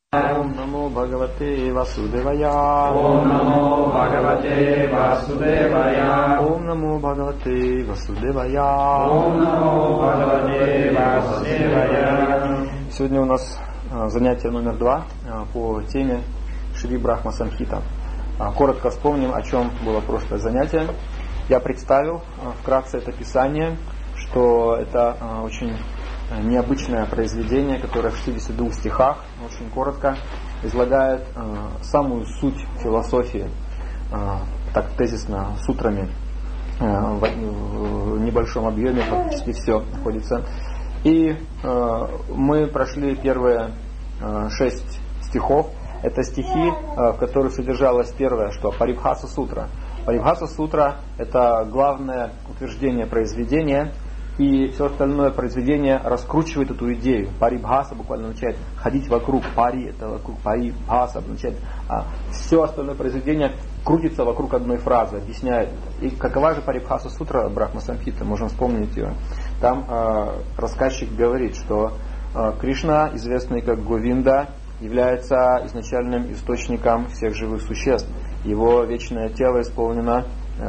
Ом намо Бхагавате Васудевая. Ом намо Бхагавате Васудевая. Ом намо Бхагавате Васудевая. Ом намо Бхагавате Васудевая. Сегодня у нас занятие номер 2 по теме Шри Брахма Самхита. Коротко вспомним, о чем было прошлое занятие. Я представил вкратце это писание, что это очень необычное произведение, которое в 62 стихах, очень коротко, излагает самую суть философии, так тезисно, сутрами, в небольшом объеме практически все находится. И мы прошли первые 6 стихов. Это стихи, в которых содержалось первое, что Парибхаса сутра. Парибхаса сутра – это главное утверждение произведения, и все остальное произведение раскручивает эту идею. Парибхаса буквально означает ходить вокруг. Пари – это вокруг. Парибхаса означает все остальное произведение крутится вокруг одной фразы, объясняет. И какова же Парибхаса сутра Брахма Самхита? Можем вспомнить ее. Там рассказчик говорит, что Кришна, известный как Говинда, является изначальным источником всех живых существ. Его вечное тело исполнено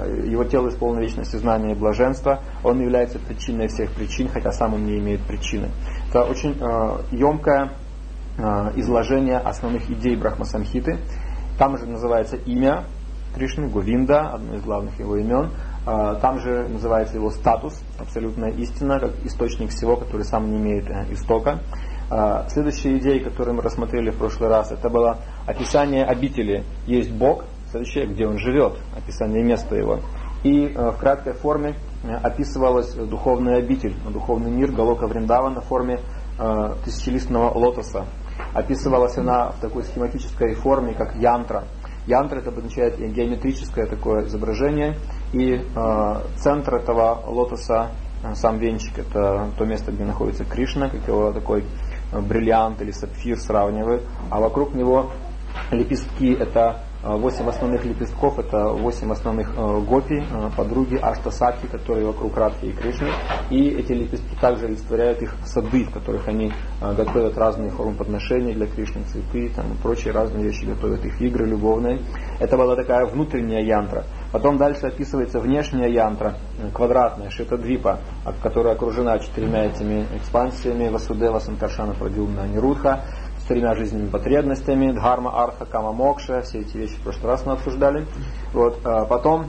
вечности знания и блаженства. Он является причиной всех причин, хотя сам он не имеет причины. Это очень емкое изложение основных идей Брахма Самхиты. Там же называется имя Кришны, Говинда, одно из главных его имен. Там же называется его статус, абсолютная истина, как источник всего, который сам не имеет истока. Следующая идея, которую мы рассмотрели в прошлый раз, это было описание обители. Есть Бог, следующее, где он живет, описание места его. И в краткой форме описывалась духовная обитель, духовный мир Галока Вриндавана в форме тысячелистного лотоса. Описывалась она в такой схематической форме, как янтра. Янтра — это обозначает геометрическое такое изображение, и центр этого лотоса, сам венчик, это то место, где находится Кришна, как его такой бриллиант или сапфир сравнивают, а вокруг него лепестки, это 8 основных лепестков, это 8 основных гопи, подруги Аштасакхи, которые вокруг Радхи и Кришны. И эти лепестки также олицетворяют их сады, в которых они готовят разные формы подношений для Кришны, цветы, там, и прочие разные вещи, готовят их игры любовные. Это была такая внутренняя янтра. Потом дальше описывается внешняя янтра, квадратная, Шетадвипа, которая окружена 4 этими экспансиями: Васудева, Санкаршана, Прадьюмна, Анирудха, с 3 жизненными потребностями: Дхарма, Арха, Кама, Мокша. Все эти вещи в прошлый раз мы обсуждали. Вот. Потом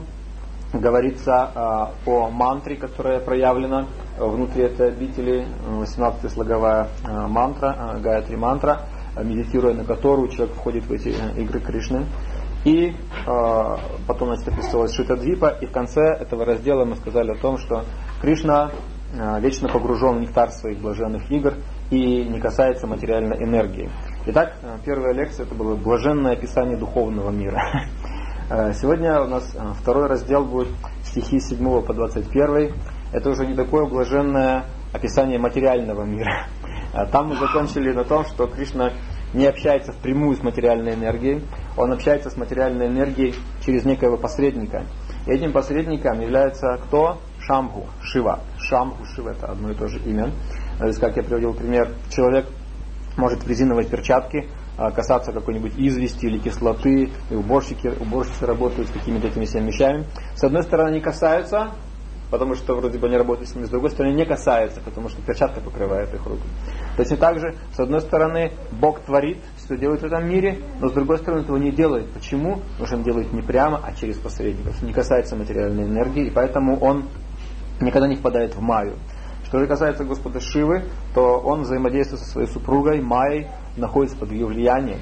говорится о мантре, которая проявлена внутри этой обители, 18-слоговая мантра, Гаятри мантра, медитируя на которую человек входит в эти игры Кришны. И потом, значит, описывалась Шитадвипа, и в конце этого раздела мы сказали о том, что Кришна вечно погружен в нектар своих блаженных игр и не касается материальной энергии. Итак, первая лекция — это было блаженное описание духовного мира. Сегодня у нас второй раздел будет стихи 7 по 21. Это уже не такое блаженное описание материального мира. Там мы закончили на том, что Кришна не общается впрямую с материальной энергией, он общается с материальной энергией через некоего посредника. И этим посредником является кто? Шамбху, Шива. Шамбху, Шива — это одно и то же имя. То есть, как я приводил пример, человек может в резиновой перчатке касаться какой-нибудь извести или кислоты, и уборщицы работают с какими-то этими всеми вещами. С одной стороны, они касаются, потому что вроде бы они работают с ними, с другой стороны не касаются, потому что перчатка покрывает их руки. Точно так же, с одной стороны, Бог творит, все делает в этом мире, но с другой стороны этого не делает. Почему? Потому что он делает не прямо, а через посредников. Не касается материальной энергии, и поэтому он никогда не впадает в майю. Что же касается Господа Шивы, то он взаимодействует со своей супругой Майей, находится под ее влиянием.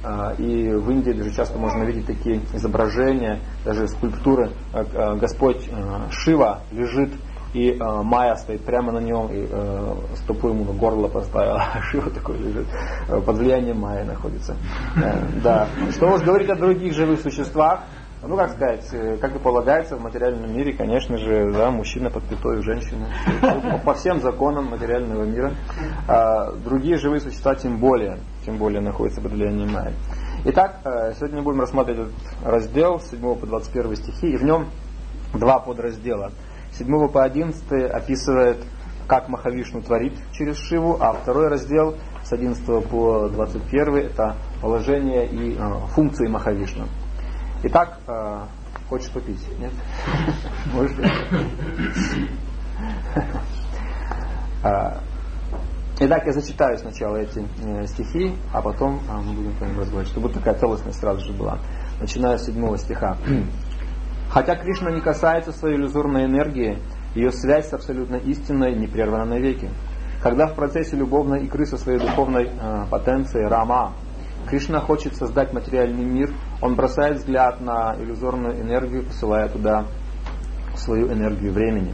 И в Индии даже часто можно видеть такие изображения, даже скульптуры, как Господь Шива лежит, и Майя стоит прямо на нем, и стопу ему на горло поставила, а Шива такой лежит, под влиянием Майи находится. Да. Что уж говорить о других живых существах, ну, как сказать, как и полагается в материальном мире, конечно же, да, мужчина под пятой женщины. По всем законам материального мира. Другие живые существа тем более находятся под влиянием Майи. Итак, сегодня мы будем рассматривать этот раздел с 7 по 21 стихи, и в нем 2 подраздела. С 7 по 11 описывает как Махавишну творит через Шиву, а второй раздел с 11 по 21 это положение и функции Махавишну. Итак, хочешь попить? Нет? Можешь? Итак, я зачитаю сначала эти стихи, а потом мы будем по ним разговаривать, чтобы такая целостность сразу же была. Начиная с 7 стиха. Хотя Кришна не касается своей иллюзорной энергии, ее связь с абсолютной истиной не прервана навеки. Когда в процессе любовной игры со своей духовной потенцией Рама Кришна хочет создать материальный мир, он бросает взгляд на иллюзорную энергию, посылая туда свою энергию времени.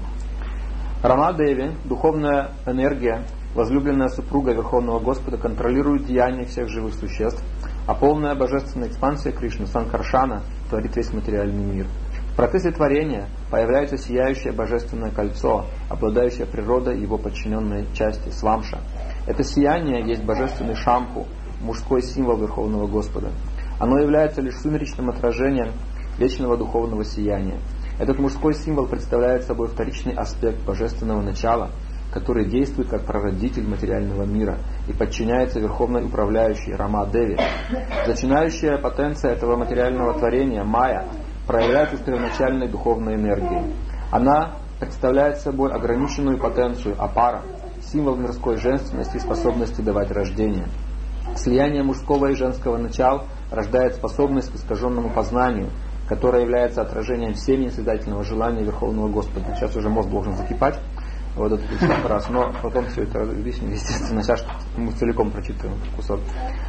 Рама Деви, духовная энергия, возлюбленная супруга Верховного Господа, контролирует деяния всех живых существ, а полная божественная экспансия Кришны, Санкаршана, творит весь материальный мир. В процессе творения появляется сияющее божественное кольцо, обладающее природой его подчиненной части, свамша. Это сияние есть божественный шампу, мужской символ Верховного Господа. Оно является лишь сумеречным отражением вечного духовного сияния. Этот мужской символ представляет собой вторичный аспект божественного начала, который действует как прародитель материального мира и подчиняется верховной управляющей Рама Деви. Начинающая потенция этого материального творения, Майя, проявляется в первоначальной духовной энергии. Она представляет собой ограниченную потенцию Апара, символ мирской женственности и способности давать рождение. Слияние мужского и женского начал рождает способность к искаженному познанию, которое является отражением семени созидательного желания Верховного Господа. Сейчас уже мозг должен закипать, вот этот раз, но потом все это объясню, естественно, сейчас мы целиком прочитаем кусок.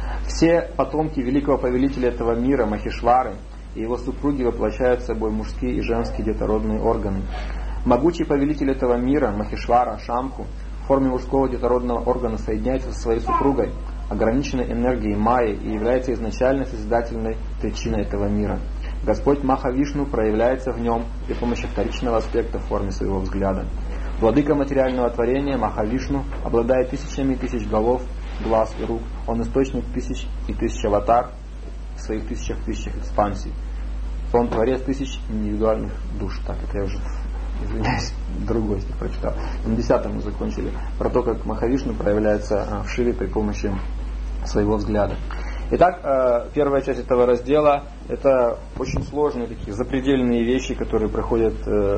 Все потомки великого повелителя этого мира, Махешвары, и его супруги воплощают собой мужские и женские детородные органы. Могучий повелитель этого мира, Махешвара, Шамху, в форме мужского детородного органа соединяется со своей супругой, ограниченной энергией Майи, и является изначальной созидательной причиной этого мира. Господь Махавишну проявляется в нем при помощи вторичного аспекта в форме своего взгляда. Владыка материального творения Махавишну обладает тысячами тысяч голов, глаз и рук. Он источник тысяч и тысяч аватар в своих тысячах экспансий. Он творец тысяч индивидуальных душ. Так, это я уже, извиняюсь, другой стих прочитал. На 10 мы закончили. Про то, как Махавишну проявляется в Шиве при помощи своего взгляда. Итак, первая часть этого раздела это очень сложные такие запредельные вещи, которые проходят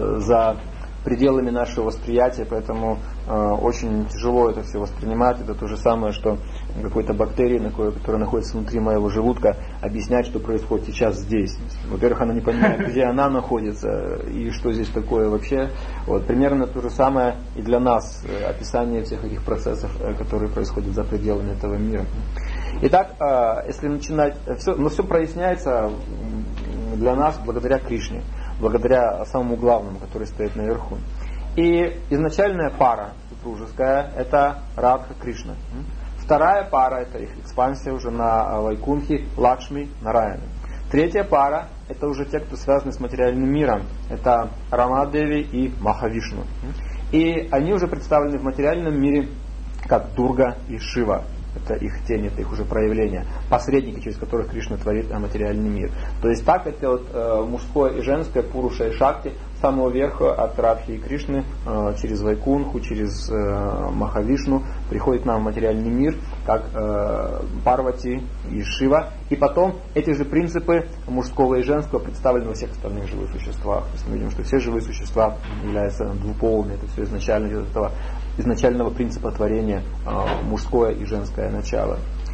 за пределами нашего восприятия, поэтому очень тяжело это все воспринимать. Это то же самое, что какой-то бактерии, которая находится внутри моего желудка, объяснять, что происходит сейчас здесь. Во-первых, она не понимает, где она находится и что здесь такое вообще. Вот. Примерно то же самое и для нас, описание всех этих процессов, которые происходят за пределами этого мира. Итак, если начинать, все проясняется для нас благодаря Кришне, благодаря самому главному, который стоит наверху. И изначальная пара супружеская это Радха Кришна. Вторая пара это их экспансия уже на Вайкунхи, Лакшми, Нараяна. Третья пара это уже те, кто связаны с материальным миром. Это Рама Деви и Махавишну. И они уже представлены в материальном мире как Дурга и Шива. Это их тень, это их уже проявление. Посредники, через которых Кришна творит материальный мир. То есть так это вот мужское и женское, Пуруша и Шакти, с самого верха от Радхи и Кришны, через Вайкунху, через Махавишну, приходит нам в материальный мир, как Парвати и Шива. И потом эти же принципы мужского и женского представлены во всех остальных живых существах. То есть мы видим, что все живые существа являются двуполыми. Это все изначально из этого изначального принципа творения мужское и женское начало.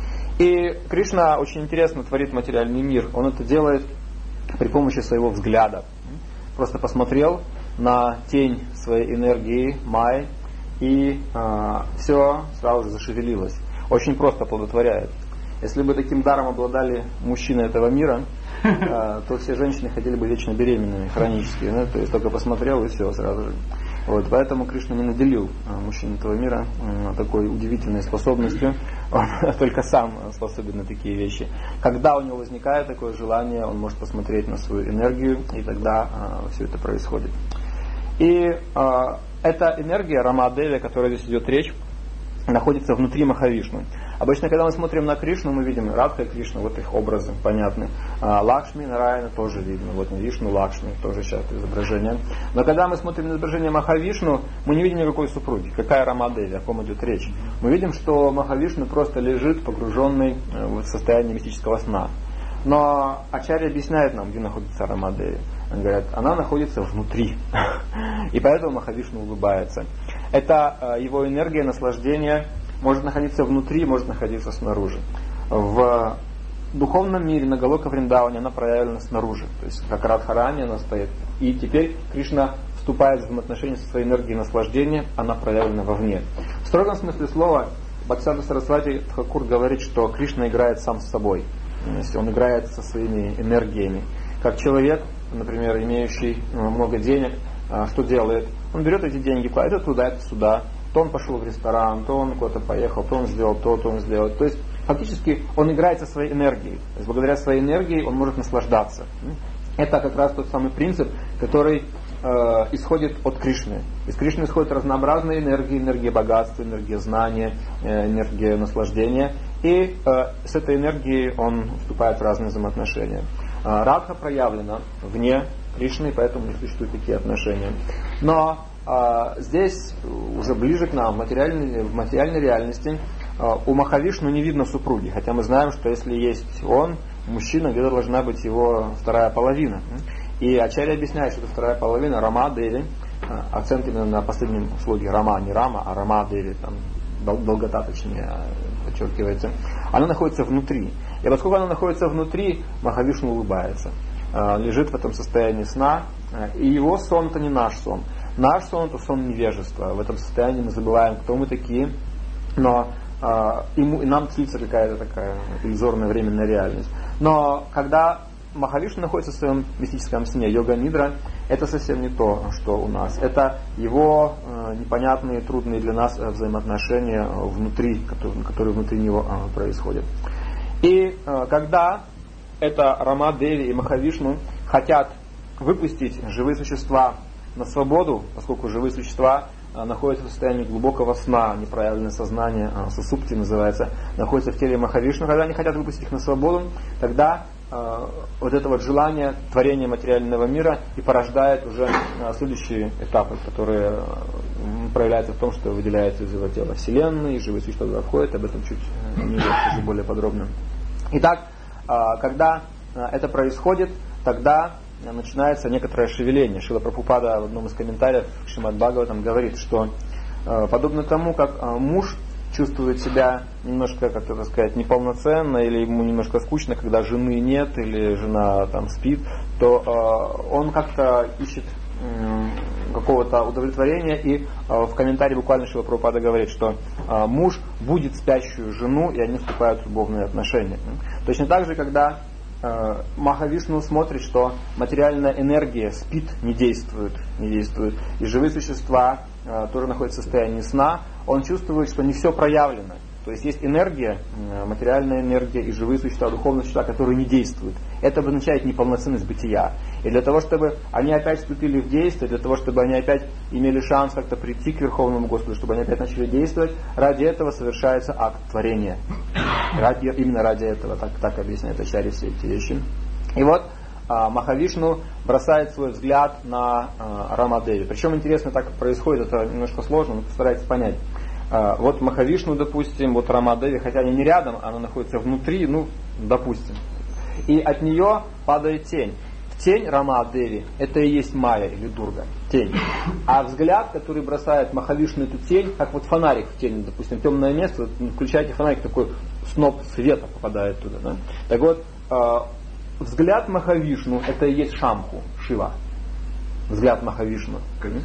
И Кришна очень интересно творит материальный мир. Он это делает при помощи своего взгляда. Просто посмотрел на тень своей энергии Майи, и все сразу же зашевелилось. Очень просто оплодотворяет. Если бы таким даром обладали мужчины этого мира, то все женщины ходили бы вечно беременными, хронически. То есть только посмотрел и все сразу же. Вот, поэтому Кришна не наделил мужчин этого мира такой удивительной способностью. Он только сам способен на такие вещи. Когда у него возникает такое желание, он может посмотреть на свою энергию, и тогда все это происходит. И эта энергия Рама Деви, о которой здесь идет речь, находится внутри Махавишну. Обычно, когда мы смотрим на Кришну, мы видим Радха и Кришна, вот их образы понятны. Лакшми, Нараяна тоже видно. Вот Вишну, Лакшми, тоже часто изображение. Но когда мы смотрим на изображение Махавишну, мы не видим никакой супруги. Какая Рамадеви, о ком идет речь? Мы видим, что Махавишну просто лежит, погруженный в состояние мистического сна. Но Ачарья объясняет нам, где находится Рамадеви. Он говорит, она находится внутри. И поэтому Махавишну улыбается. Это его энергия наслаждения может находиться внутри, может находиться снаружи. В духовном мире на Галока Вриндаване она проявлена снаружи. То есть как Радхарани она стоит. И теперь Кришна вступает в взаимоотношения со своей энергией наслаждения, она проявлена вовне. В строгом смысле слова Бхактисиddханта Сарасвати Тхакур говорит, что Кришна играет сам с собой. Он играет со своими энергиями. Как человек, например, имеющий много денег, что делает? Он берет эти деньги, кладет туда, это сюда. То он пошел в ресторан, то он куда-то поехал, то он сделал то он сделал. То есть фактически он играет со своей энергией. То есть благодаря своей энергии он может наслаждаться. Это как раз тот самый принцип, который исходит от Кришны. Из Кришны исходят разнообразные энергии, энергия богатства, энергия знания, энергия наслаждения. И с этой энергией он вступает в разные взаимоотношения. Радха проявлена вне Кришны, поэтому не существуют такие отношения. Но здесь, уже ближе к нам, в материальной реальности, у Махавишну не видно супруги. Хотя мы знаем, что если есть он, мужчина, где-то должна быть его вторая половина. И Ачарья объясняет, что это вторая половина Рама-Деви. Акцент именно на последнем слоге Рама, не Рама, а Рама-Деви, там долгота точнее подчеркивается. Она находится внутри. И поскольку она находится внутри, Махавишну улыбается. Лежит в этом состоянии сна. И его сон это не наш сон. Наш сон это сон невежества. В этом состоянии мы забываем, кто мы такие. Но и нам снится какая-то такая иллюзорная временная реальность. Но когда Махавишну находится в своем мистическом сне, йога-нидра, это совсем не то, что у нас. Это его непонятные, трудные для нас взаимоотношения внутри, которые внутри него происходят. И когда это Рама-Деви и Махавишну хотят выпустить живые существа на свободу, поскольку живые существа находятся в состоянии глубокого сна, непроявленное сознание, сусупти называется, находится в теле Махавишну, когда они хотят выпустить их на свободу, тогда вот это вот желание творения материального мира и порождает уже следующие этапы, которые проявляются в том, что выделяется из его тела Вселенной, живые существа туда входят, об этом чуть ниже скажу более подробно. Итак, когда это происходит, тогда начинается некоторое шевеление. Шрила Прабхупада в одном из комментариев к Шримад Бхагаватам говорит, что подобно тому, как муж чувствует себя немножко, как это сказать, неполноценно, или ему немножко скучно, когда жены нет, или жена там спит, то он как-то ищет какого-то удовлетворения, и в комментарии буквально Шрила Прабхупада говорит, что муж будет спящую жену, и они вступают в любовные отношения. Точно так же, когда Махавишну смотрит, что материальная энергия спит, не действует, и живые существа тоже находятся в состоянии сна, он чувствует, что не все проявлено. То есть есть энергия, материальная энергия и живые существа, духовные существа, которые не действуют. Это обозначает неполноценность бытия. И для того, чтобы они опять вступили в действие, для того, чтобы они опять имели шанс как-то прийти к Верховному Господу, чтобы они опять начали действовать, ради этого совершается акт творения. Именно ради этого, так объясняет Ачарья все эти вещи. И вот Махавишну бросает свой взгляд на Рамадеви. Причем интересно, так происходит, это немножко сложно, но постарайтесь понять. Вот Махавишну, допустим, вот Рамадеви, хотя они не рядом, она находится внутри, допустим. И от нее падает тень. Тень Рамадеви, это и есть Майя или Дурга, тень. А взгляд, который бросает Махавишну эту тень, как вот фонарик в тени, допустим, темное место, включаете фонарик, такой сноп света попадает туда. Да? Так вот, взгляд Махавишну, это и есть Шамху, Шива. Взгляд Махавишну.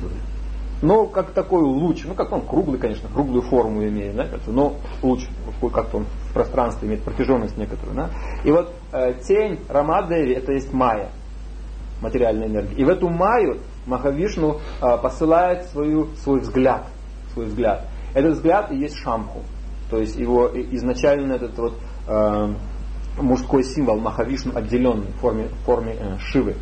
Как такой луч, как он круглый, конечно, круглую форму имеет, да, но луч, как-то он в пространстве имеет протяженность некоторую. Да? И вот тень Рамадеви, это есть Майя, материальная энергия. И в эту Майю Махавишну посылает свой взгляд. Этот взгляд и есть Шамху. То есть его изначально этот вот мужской символ Махавишну отделенный в форме Шивы.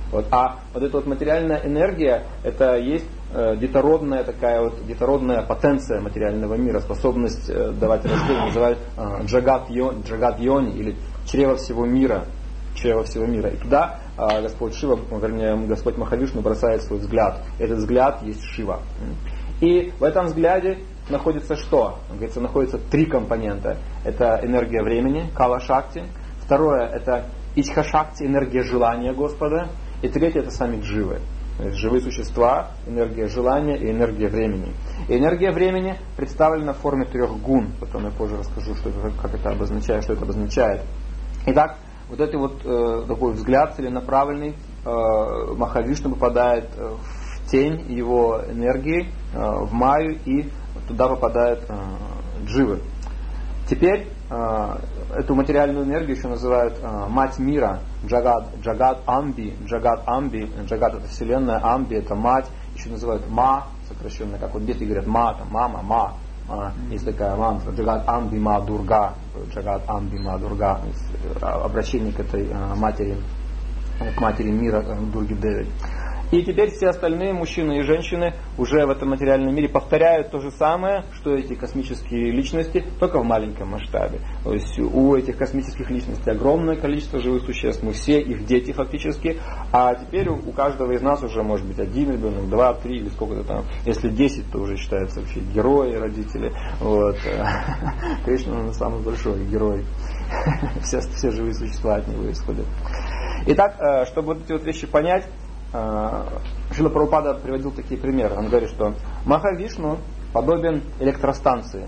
Вот. А вот эта вот материальная энергия, это есть детородная такая вот детородная потенция материального мира, способность давать рождение, называют джагат йони или чрево всего мира. Чрево всего мира. И туда Господь Шива, вернее Господь Махавишну бросает свой взгляд. Этот взгляд есть Шива. И в этом взгляде находится что? Говорится, находится три компонента. Это энергия времени, кала-шакти. Второе это ичха-шакти, энергия желания Господа. И третье это сами дживы. То есть живые существа, энергия желания и энергия времени. И энергия времени представлена в форме 3 гун. Потом я позже расскажу, как это обозначает, что это обозначает. Итак, вот этот вот такой взгляд целенаправленный Махавишну попадает в тень его энергии, в Майю, и туда попадают дживы. Теперь эту материальную энергию еще называют мать мира, джагат амби, джагат это вселенная, амби это мать, еще называют ма, сокращенно, как вот дети говорят ма, там, мама, ма. Есть такая мантра, джагат амби ма дурга, джагат амби ма дурга, обращение к этой матери, к матери мира, Дурги Деви. И теперь все остальные мужчины и женщины уже в этом материальном мире повторяют то же самое, что эти космические личности, только в маленьком масштабе. То есть у этих космических личностей огромное количество живых существ, мы все их дети фактически, а теперь у каждого из нас уже может быть 1 ребенок, 2, 3 или сколько-то там. Если 10, то уже считаются вообще герои, родители. Вот. Кришна самый большой герой. Все живые существа от него исходят. Итак, чтобы вот эти вот вещи понять, Шрила Прабхупада приводил такие примеры. Он говорит, что Махавишну подобен электростанции,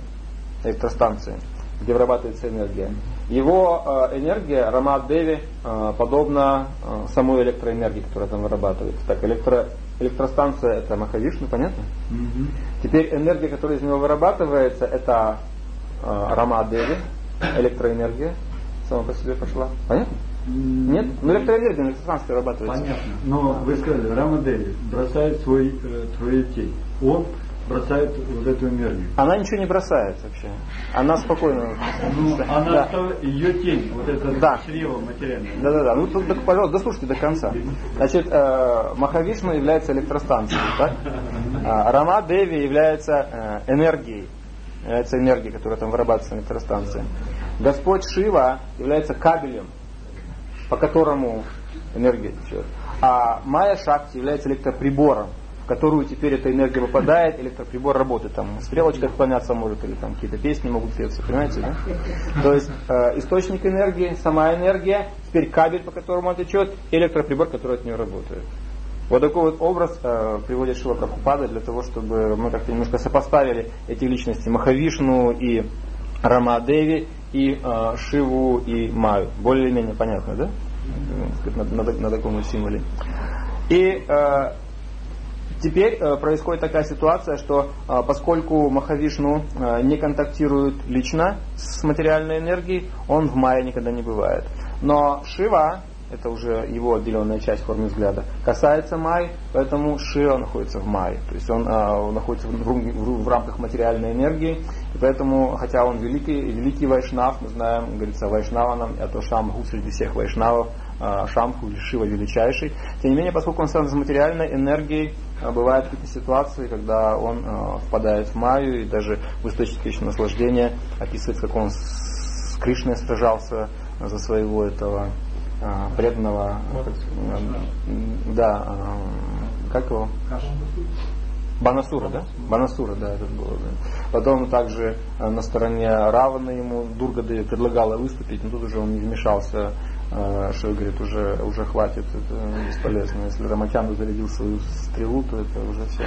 где вырабатывается энергия. Его энергия, Рамадеви, подобна самой электроэнергии, которая там вырабатывается. Так, электростанция это Махавишну, понятно? Mm-hmm. Теперь энергия, которая из него вырабатывается, это Рамадеви, электроэнергия, сама по себе пошла. Понятно? Нет? Ну электроэнергия на электростанции вырабатывается. Понятно. Но вы сказали, Рамадеви бросает свою тень. Он бросает вот эту энергию. Она ничего не бросает вообще. Она спокойно. Ну, она ее тень, вот это чрево материальное. Да. Ну тут, пожалуйста, дослушайте до конца. Значит, Махавишну является электростанцией, так? Рамадеви является энергией. Является энергией, которая там вырабатывается на электростанции. Господь Шива является кабелем, по которому энергия течет. А Майя Шакти является электроприбором, в которую теперь эта энергия попадает, электроприбор работает. Там стрелочка отклоняться может, или там какие-то песни могут петься, понимаете, да? То есть источник энергии, сама энергия, теперь кабель, по которому он течет, и электроприбор, который от нее работает. Вот такой вот образ приводит Шрила Прабхупада для того, чтобы мы как-то немножко сопоставили эти личности Махавишну и Рамадеви, и Шиву и Майю. Более-менее понятно, да? На таком символе. И теперь происходит такая ситуация, что поскольку Махавишну не контактирует лично с материальной энергией, он в Майе никогда не бывает. Но Шива, это уже его отделенная часть формы взгляда, касается Майи, поэтому Шива находится в Майе. То есть он находится в рамках материальной энергии, и поэтому, хотя он великий вайшнав, мы знаем, говорится, вайшнаванам, это Шамбху среди всех вайшнавов, Шамбху или Шива величайший. Тем не менее, поскольку он связан с материальной энергией, бывают какие-то ситуации, когда он впадает в Майю, и даже в источнике еще наслаждения описывается, как он с Кришной сражался за своего этого преданного, как его? Банасура, да? Банасура, да, этот был. Да. Потом также на стороне Равана ему Дурга-Деви предлагала выступить, но тут уже он не вмешался, что говорит, уже хватит, это бесполезно. Если Рамачанду зарядил свою стрелу, то это уже все.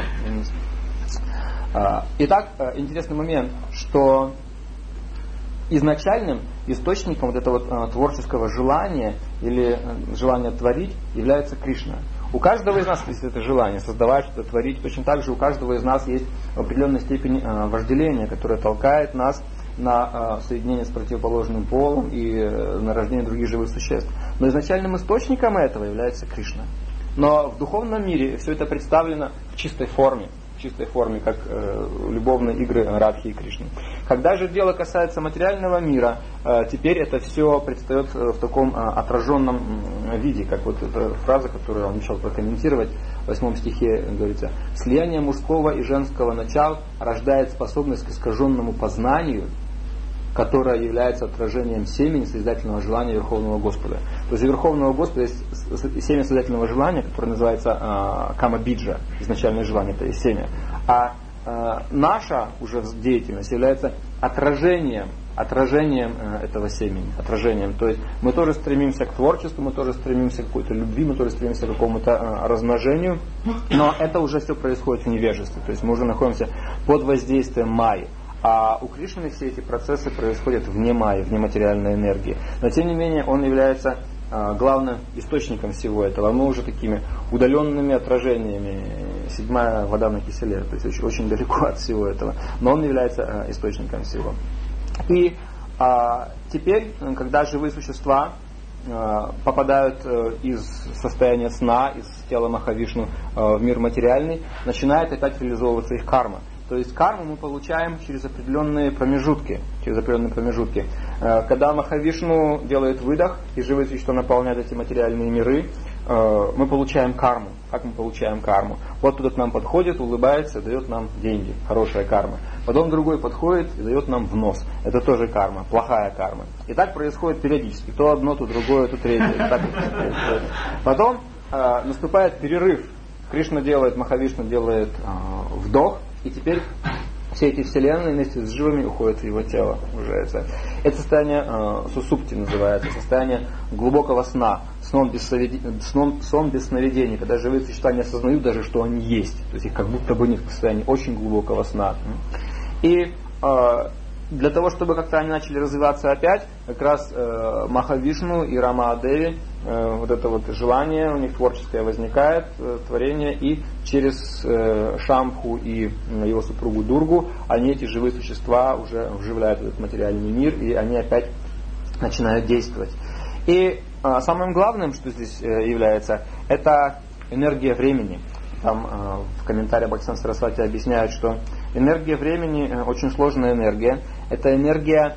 Итак, интересный момент, что изначальным источником вот этого творческого желания или желания творить является Кришна. У каждого из нас есть это желание создавать, что-то творить. Точно так же у каждого из нас есть определенная степень вожделения, которая толкает нас на соединение с противоположным полом и на рождение других живых существ. Но изначальным источником этого является Кришна. Но в духовном мире все это представлено в чистой форме. в чистой форме, как любовные игры Радхи и Кришны. Когда же дело касается материального мира, теперь это все предстает в таком отраженном виде, как вот эта фраза, которую я начал прокомментировать, в 8 стихе говорится: «Слияние мужского и женского начал рождает способность к искаженному познанию, которая является отражением семени созидательного желания Верховного Господа». То есть у Верховного Господа есть семя созидательного желания, которое называется кама-биджа, изначальное желание, это есть семя. А наша уже деятельность является отражением этого семени, отражением. То есть мы тоже стремимся к творчеству, мы тоже стремимся к какой-то любви, мы тоже стремимся к какому-то размножению, но это уже все происходит в невежестве. То есть мы уже находимся под воздействием майи. А у Кришны все эти процессы происходят вне майи, вне материальной энергии. Но тем не менее он является главным источником всего этого. Мы уже такими удаленными отражениями, 7-я вода на киселе, то есть очень, очень далеко от всего этого. Но он является источником всего. И теперь, когда живые существа попадают из состояния сна, из тела Махавишну в мир материальный, начинает опять реализовываться их карма. То есть карму мы получаем через определенные промежутки. Когда Махавишну делает выдох, и живые существа наполняют эти материальные миры, мы получаем карму. Как мы получаем карму? Вот кто-то к нам подходит, улыбается, дает нам деньги. Хорошая карма. Потом другой подходит и дает нам в нос. Это тоже карма, плохая карма. И так происходит периодически. То одно, то другое, то третье. Так происходит. Потом наступает перерыв. Кришна делает, Махавишну делает вдох. И теперь все эти вселенные вместе с живыми уходят в его тело. Это состояние сусупти называется, состояние глубокого сна, сон без сновидений, когда живые существа не осознают даже, что они есть. То есть их как будто бы нет в состоянии очень глубокого сна. И для того, чтобы как-то они начали развиваться опять, как раз Махавишну и Рамадеви, вот это вот желание у них творческое возникает, творение, и через Шамбху и его супругу Дургу они, эти живые существа, уже вживляют в этот материальный мир, и они опять начинают действовать. И самым главным, что здесь является, это энергия времени. Там в комментариях Бхактисиданта Сарасвати объясняют, что энергия времени очень сложная энергия. Эта энергия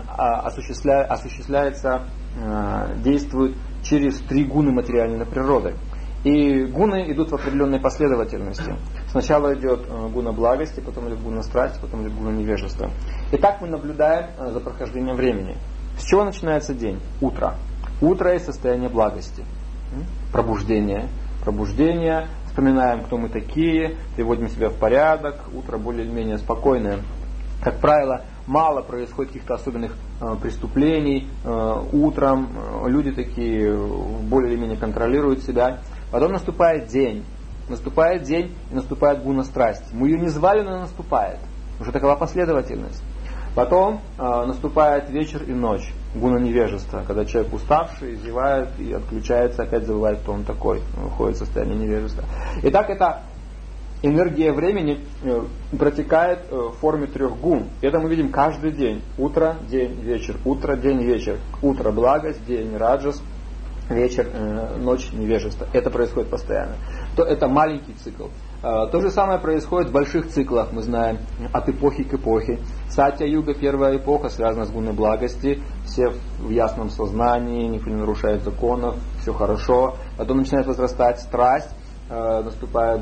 осуществляется, действует через 3 гуны материальной природы. И гуны идут в определенной последовательности. Сначала идет гуна благости, потом идет гуна страсти, потом идет гуна невежества. И так мы наблюдаем за прохождением времени. С чего начинается день? Утро. Утро есть состояние благости. Пробуждение. Вспоминаем, кто мы такие, приводим себя в порядок, утро более-менее спокойное. Как правило, мало происходит каких-то особенных преступлений. Утром люди такие более-менее контролируют себя. Потом наступает день. И наступает гуна страсти. Мы ее не звали, но она наступает. Уже такова последовательность. Потом наступает вечер и ночь. Гуна невежества, когда человек уставший, зевает и отключается, опять забывает, кто он такой, уходит в состояние невежества. Итак, эта энергия времени протекает в форме 3 гун. Это мы видим каждый день. Утро, день, вечер. Утро, день, вечер. Утро благость, день раджас, вечер, ночь невежество. Это происходит постоянно. То это маленький цикл. То же самое происходит в больших циклах, мы знаем, от эпохи к эпохе. Сатья-юга, первая эпоха, связана с гуной благости, все в ясном сознании, никто не нарушает законов, все хорошо. Потом начинает возрастать страсть, наступает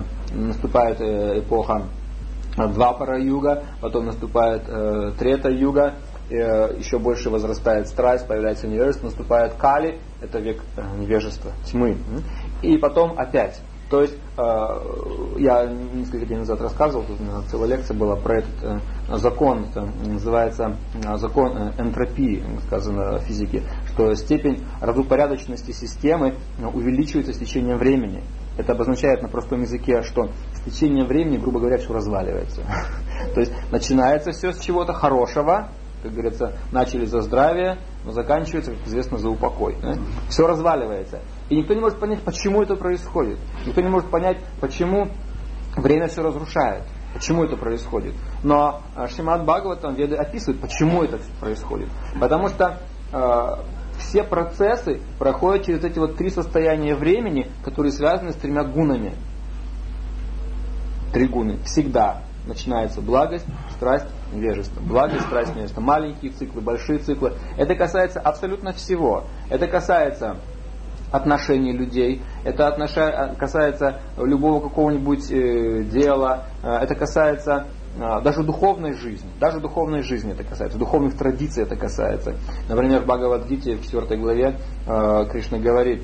эпоха Двапара-юга, потом наступает Трета-юга, еще больше возрастает страсть, появляется невежество, наступает Кали, это век невежества, тьмы. И потом опять. То есть, я несколько дней назад рассказывал, тут целая лекция была про этот закон, это называется закон энтропии, сказано в физике, что степень разупорядоченности системы увеличивается с течением времени. Это обозначает на простом языке, что с течением времени, грубо говоря, все разваливается. То есть, начинается все с чего-то хорошего, как говорится, начали за здравие, но заканчивается, как известно, за упокой. Все разваливается. И никто не может понять, почему это происходит. Никто не может понять, почему время все разрушает. Почему это происходит. Но Шримад Бхагаватам, Веды описывают, почему это происходит. Потому что все процессы проходят через эти вот 3 состояния времени, которые связаны с 3 гунами. 3 гуны. Всегда начинается благость, страсть, невежество. Благость, страсть, невежество. Маленькие циклы, большие циклы. Это касается абсолютно всего. Это касается отношений людей, это касается любого какого-нибудь дела, это касается даже духовной жизни. Даже духовной жизни это касается, духовных традиций это касается. Например, в Бхагавад-гите в 4 главе Кришна говорит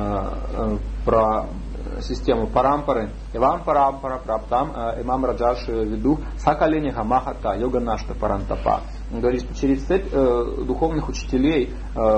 про систему парампары. Ивам парампара праптам имам раджаши виду сакалени гамахата йога нашта парантапа. Он говорит, что через цепь духовных учителей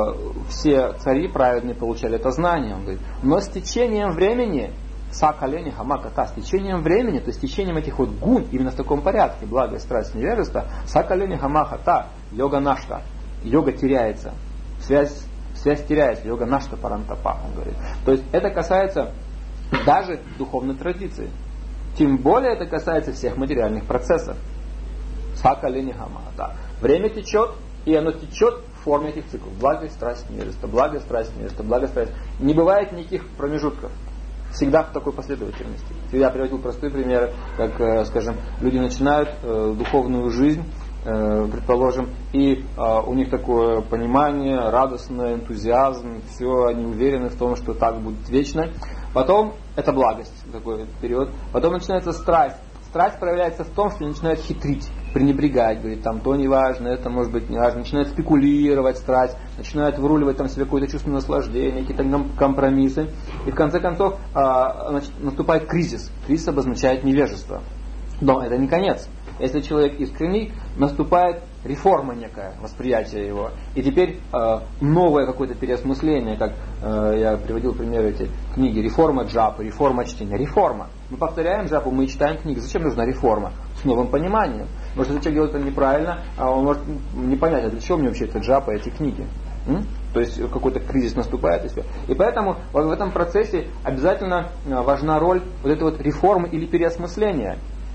все цари праведные получали это знание. Он говорит, но с течением времени сакалени гамахата, с течением времени, то есть с течением этих вот гун, именно в таком порядке, благо, страсть, невежество, сакалени гамахата, йога нашта, йога теряется, связь теряется, йога нашта парантапа, он говорит. То есть это касается даже духовной традиции. Тем более это касается всех материальных процессов. Сакалени гамахата. Время течет, и оно течет в форме этих циклов. Благость, страсть, невежество, благость, страсть, невежество, благость, страсть. Не бывает никаких промежутков. Всегда в такой последовательности. Я приводил простые примеры, как, скажем, люди начинают духовную жизнь, предположим, и у них такое понимание, радостное, энтузиазм, все, они уверены в том, что так будет вечно. Потом это благость, такой период. Потом начинается страсть. Страсть проявляется в том, что начинает хитрить, пренебрегать, говорит, там то не важно, это может быть не важно. Начинает спекулировать страсть, начинает выруливать там себе какое-то чувство наслаждения, какие-то компромиссы. И в конце концов наступает кризис. Кризис обозначает невежество. Но это не конец. Если человек искренний, наступает реформа некая, восприятие его. И теперь новое какое-то переосмысление, как я приводил примеры эти книги, реформа джапы, реформа чтения. Реформа. Мы повторяем джапу, мы читаем книги. Зачем нужна реформа? С новым пониманием. Может, если человек делает это неправильно, он может не понять, а для чего мне вообще эта джапа, эти книги? То есть какой-то кризис наступает и все. И поэтому в этом процессе обязательно важна роль вот этой вот реформы или переосмысления.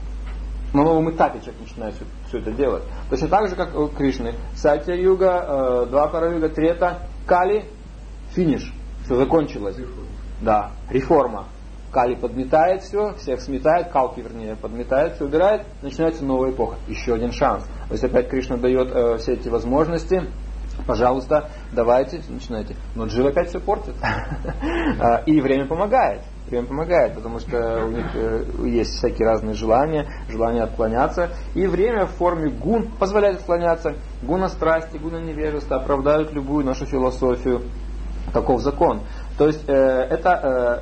На новом этапе человек начинает все это делать. Точно так же, как у Кришны. Сатья-юга, Двапара-юга, Трета, Кали, финиш. Все закончилось. Да, реформа. Кали подметает все, всех сметает, Калки, вернее, подметает, все убирает, начинается новая эпоха. Еще один шанс. То есть опять Кришна дает все эти возможности. Пожалуйста, давайте, начинайте. Но Джива опять все портит. И время помогает. Время помогает, потому что у них есть всякие разные желания отклоняться. И время в форме гун позволяет отклоняться. Гуна страсти, гуна невежества оправдают любую нашу философию. Таков закон. То есть это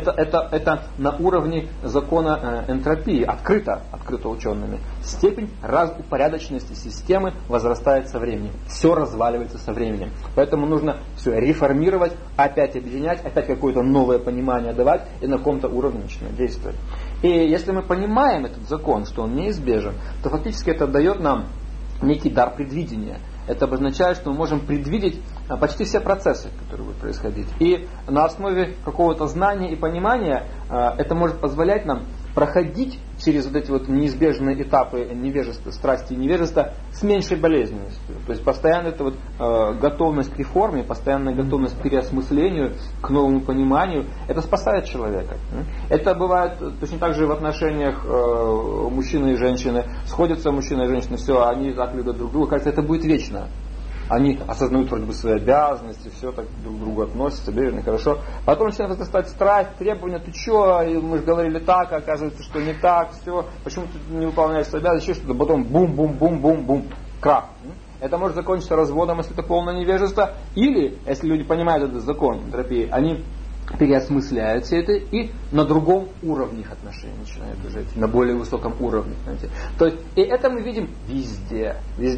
на уровне закона энтропии, открыто учеными. Степень разупорядоченности системы возрастает со временем. Все разваливается со временем. Поэтому нужно все реформировать, опять объединять, опять какое-то новое понимание давать и на каком-то уровне начинать действовать. И если мы понимаем этот закон, что он неизбежен, то фактически это дает нам некий дар предвидения. Это обозначает, что мы можем предвидеть почти все процессы, которые будут происходить. И на основе какого-то знания и понимания это может позволять нам проходить через вот эти вот неизбежные этапы невежества, страсти и невежества с меньшей болезненностью. То есть постоянная эта вот готовность к реформе, постоянная готовность к переосмыслению, к новому пониманию, это спасает человека. Это бывает точно так же в отношениях мужчины и женщины. Сходятся мужчина и женщина, все, они так любят друг друга, кажется, это будет вечно. Они осознают вроде бы свои обязанности, все так друг к другу относятся, бережно, хорошо. Потом начинает возрастать страсть, требования, ты что, мы же говорили так, а оказывается, что не так, все, почему ты не выполняешь свои обязанности, еще что-то, потом бум-бум-бум-бум-бум, крах. Это может закончиться разводом, если это полное невежество, или, если люди понимают этот закон энтропии, они переосмысляют все это и на другом уровне их отношений начинают жить, на более высоком уровне. Знаете. То есть, и это мы видим везде.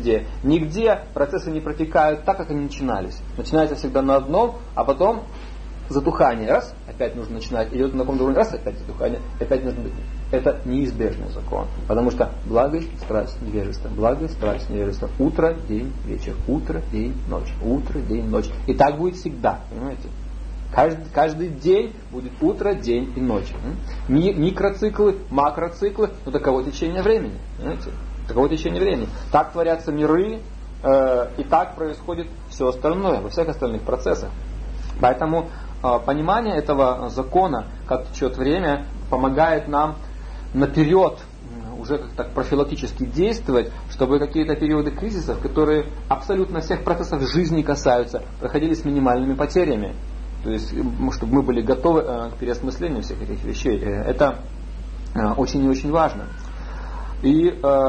Нигде процессы не протекают так, как они начинались. Начинается всегда на одном, а потом затухание. Раз, опять нужно начинать, идет на каком-то уровне, раз, опять затухание, опять нужно быть. Это неизбежный закон. Потому что благость, страсть, невежество. Благость, страсть, невежество. Утро, день, вечер. Утро, день, ночь. Утро, день, ночь. И так будет всегда. Понимаете? Каждый день будет утро, день и ночь. Микроциклы, макроциклы, но таково течение времени. Понимаете? Таково течение времени. Так творятся миры, и так происходит все остальное, во всех остальных процессах. Поэтому понимание этого закона, как течет время, помогает нам наперед уже как так профилактически действовать, чтобы какие-то периоды кризисов, которые абсолютно всех процессов жизни касаются, проходили с минимальными потерями. То есть, чтобы мы были готовы к переосмыслению всех этих вещей. Это очень и очень важно. И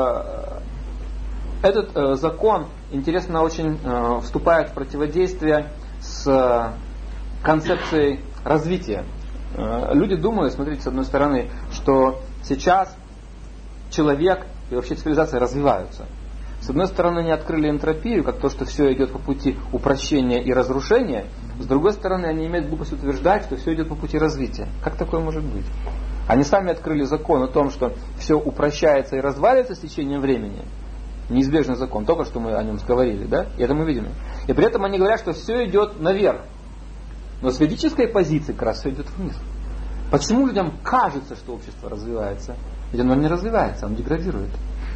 этот закон, интересно, очень вступает в противодействие с концепцией развития. Люди думают, смотрите, с одной стороны, что сейчас человек и вообще цивилизация развиваются. С одной стороны, они открыли энтропию, как то, что все идет по пути упрощения и разрушения. С другой стороны, они имеют глупость утверждать, что все идет по пути развития. Как такое может быть? Они сами открыли закон о том, что все упрощается и разваливается с течением времени. Неизбежный закон, только что мы о нем говорили, да? И это мы видим. И при этом они говорят, что все идет наверх. Но с ведической позиции как раз все идет вниз. Почему людям кажется, что общество развивается? Ведь оно не развивается, оно деградирует.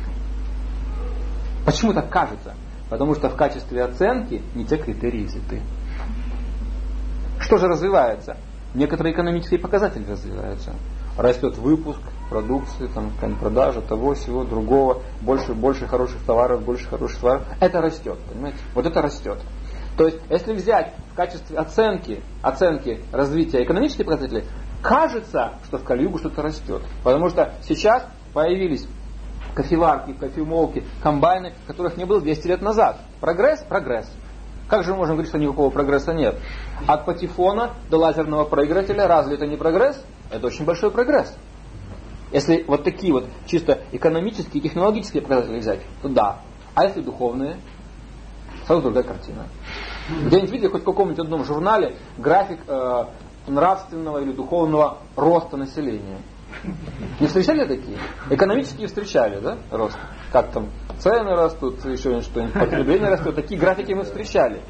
Почему так кажется? Потому что в качестве оценки не те критерии взяты. Что же развивается? Некоторые экономические показатели развиваются. Растет выпуск продукции, там, продажа того, всего, другого, больше хороших товаров, Это растет, понимаете? Вот это растет. То есть, если взять в качестве оценки развития экономических показателей, кажется, что в Кали-югу что-то растет. Потому что сейчас появились кофеварки, кофемолки, комбайны, которых не было 200 лет назад. Прогресс? Прогресс. Как же мы можем говорить, что никакого прогресса нет? От патефона до лазерного проигрывателя, разве это не прогресс? Это очень большой прогресс. Если вот такие вот чисто экономические, технологические показатели взять, то да. А если духовные? Сразу другая картина. Где-нибудь видели хоть в каком-нибудь одном журнале график нравственного или духовного роста населения? Не встречали такие? Экономические встречали, да, рост? Как там цены растут, еще что-нибудь, потребление растет. Такие графики мы встречали.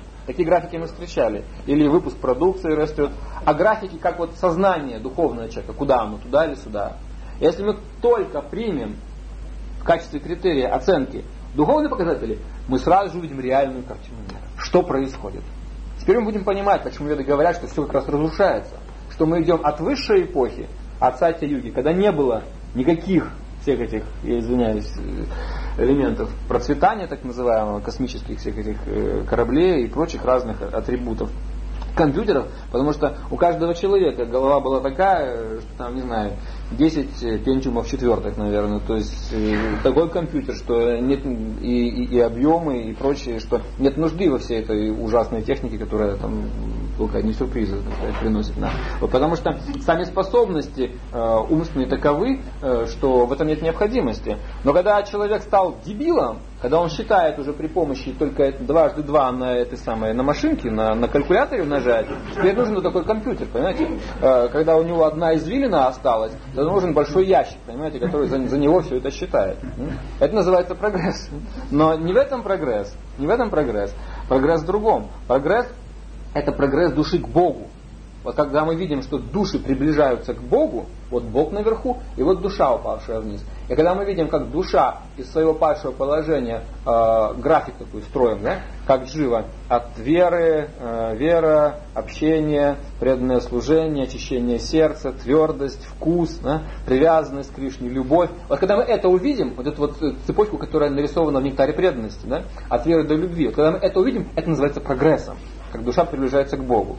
Или выпуск продукции растет. А графики, как вот сознание духовного человека, куда оно, туда или сюда. Если мы только примем в качестве критерия оценки духовные показатели, мы сразу же увидим реальную картину мира. Что происходит? Теперь мы будем понимать, почему веды говорят, что все как раз разрушается. Что мы идем от высшей эпохи, от Сатья-юги, когда не было никаких всех этих, я извиняюсь, элементов процветания, так называемого, космических всех этих кораблей и прочих разных атрибутов компьютеров, потому что у каждого человека голова была такая, что там, не знаю, 10 пентиумов четвертых, наверное, то есть такой компьютер, что нет и объемы, и прочее, что нет нужды во всей этой ужасной технике, которая там только одни сюрпризы, так сказать, приносит нам. Потому что сами способности умственные таковы, что в этом нет необходимости. Но когда человек стал дебилом, когда он считает уже при помощи только 2×2 на этой самой, на машинке, на калькуляторе умножать, теперь нужен такой компьютер, понимаете? Когда у него одна извилина осталась, то нужен большой ящик, понимаете, который за него все это считает. Это называется прогресс. Но не в этом прогресс. Прогресс в другом. Прогресс — это прогресс души к Богу. Вот когда мы видим, что души приближаются к Богу, вот Бог наверху, и вот душа, упавшая вниз. И когда мы видим, как душа из своего падшего положения, график такой строим, да, как джива, от веры, вера, общение, преданное служение, очищение сердца, твердость, вкус, да, привязанность к Кришне, любовь. Вот когда мы это увидим, вот эту вот цепочку, которая нарисована в нектаре преданности, да, от веры до любви, вот когда мы это увидим, это называется прогрессом, как душа приближается к Богу.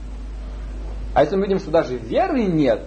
А если мы видим, что даже веры нет,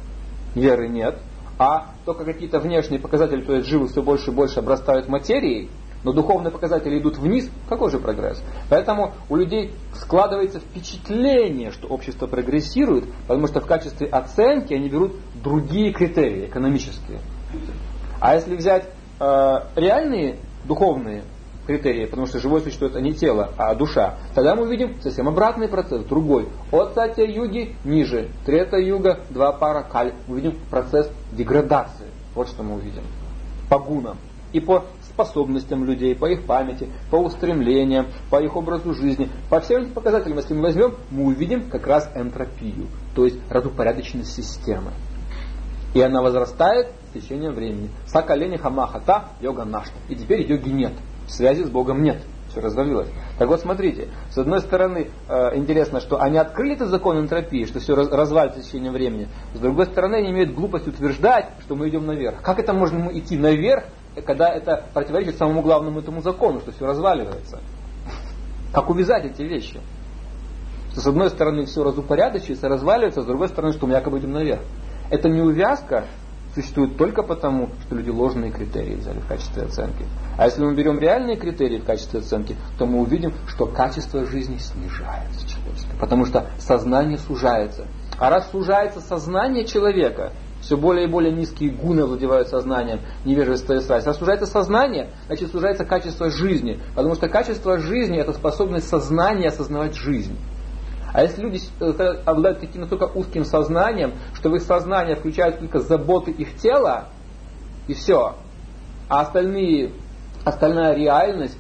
а только какие-то внешние показатели, то есть живы все больше и больше обрастают материей, но духовные показатели идут вниз, какой же прогресс? Поэтому у людей складывается впечатление, что общество прогрессирует, потому что в качестве оценки они берут другие критерии экономические. А если взять реальные духовные критерии, потому что живое существо это не тело, а душа, тогда мы увидим совсем обратный процесс, другой. От Сатья-юги ниже, Трета-юга, 2 пара, Кали. Мы увидим процесс деградации. Вот что мы увидим. По гунам. И по способностям людей, по их памяти, по устремлениям, по их образу жизни. По всем этим показателям, если мы возьмем, мы увидим как раз энтропию, то есть радупорядочность системы. И она возрастает с течением времени. Сакалени хамахата йога нашта. И теперь йоги нет. Связи с Богом нет. Все все развалилось. Так вот, смотрите, с одной стороны, интересно, что они открыли этот закон энтропии, что все развалится в течение времени. С другой стороны, они имеют глупость утверждать, что мы идем наверх. Как это можно идти наверх, когда это противоречит самому главному этому закону, что все разваливается? Как увязать эти вещи? Что с одной стороны все разупорядочивается, разваливается, с другой стороны, что мы якобы идем наверх. Эта неувязка существует только потому, что люди ложные критерии взяли в качестве оценки. А если мы берем реальные критерии в качестве оценки, то мы увидим, что качество жизни снижается человеческое, потому что сознание сужается. А раз сужается сознание человека, все более и более низкие гуны овладевают сознанием, невежество и страсть. Раз сужается сознание, значит сужается качество жизни, потому что качество жизни – это способность сознания осознавать жизнь. А если люди обладают таким настолько узким сознанием, что в их сознание включают только заботы их тела, и все, а остальная реальность,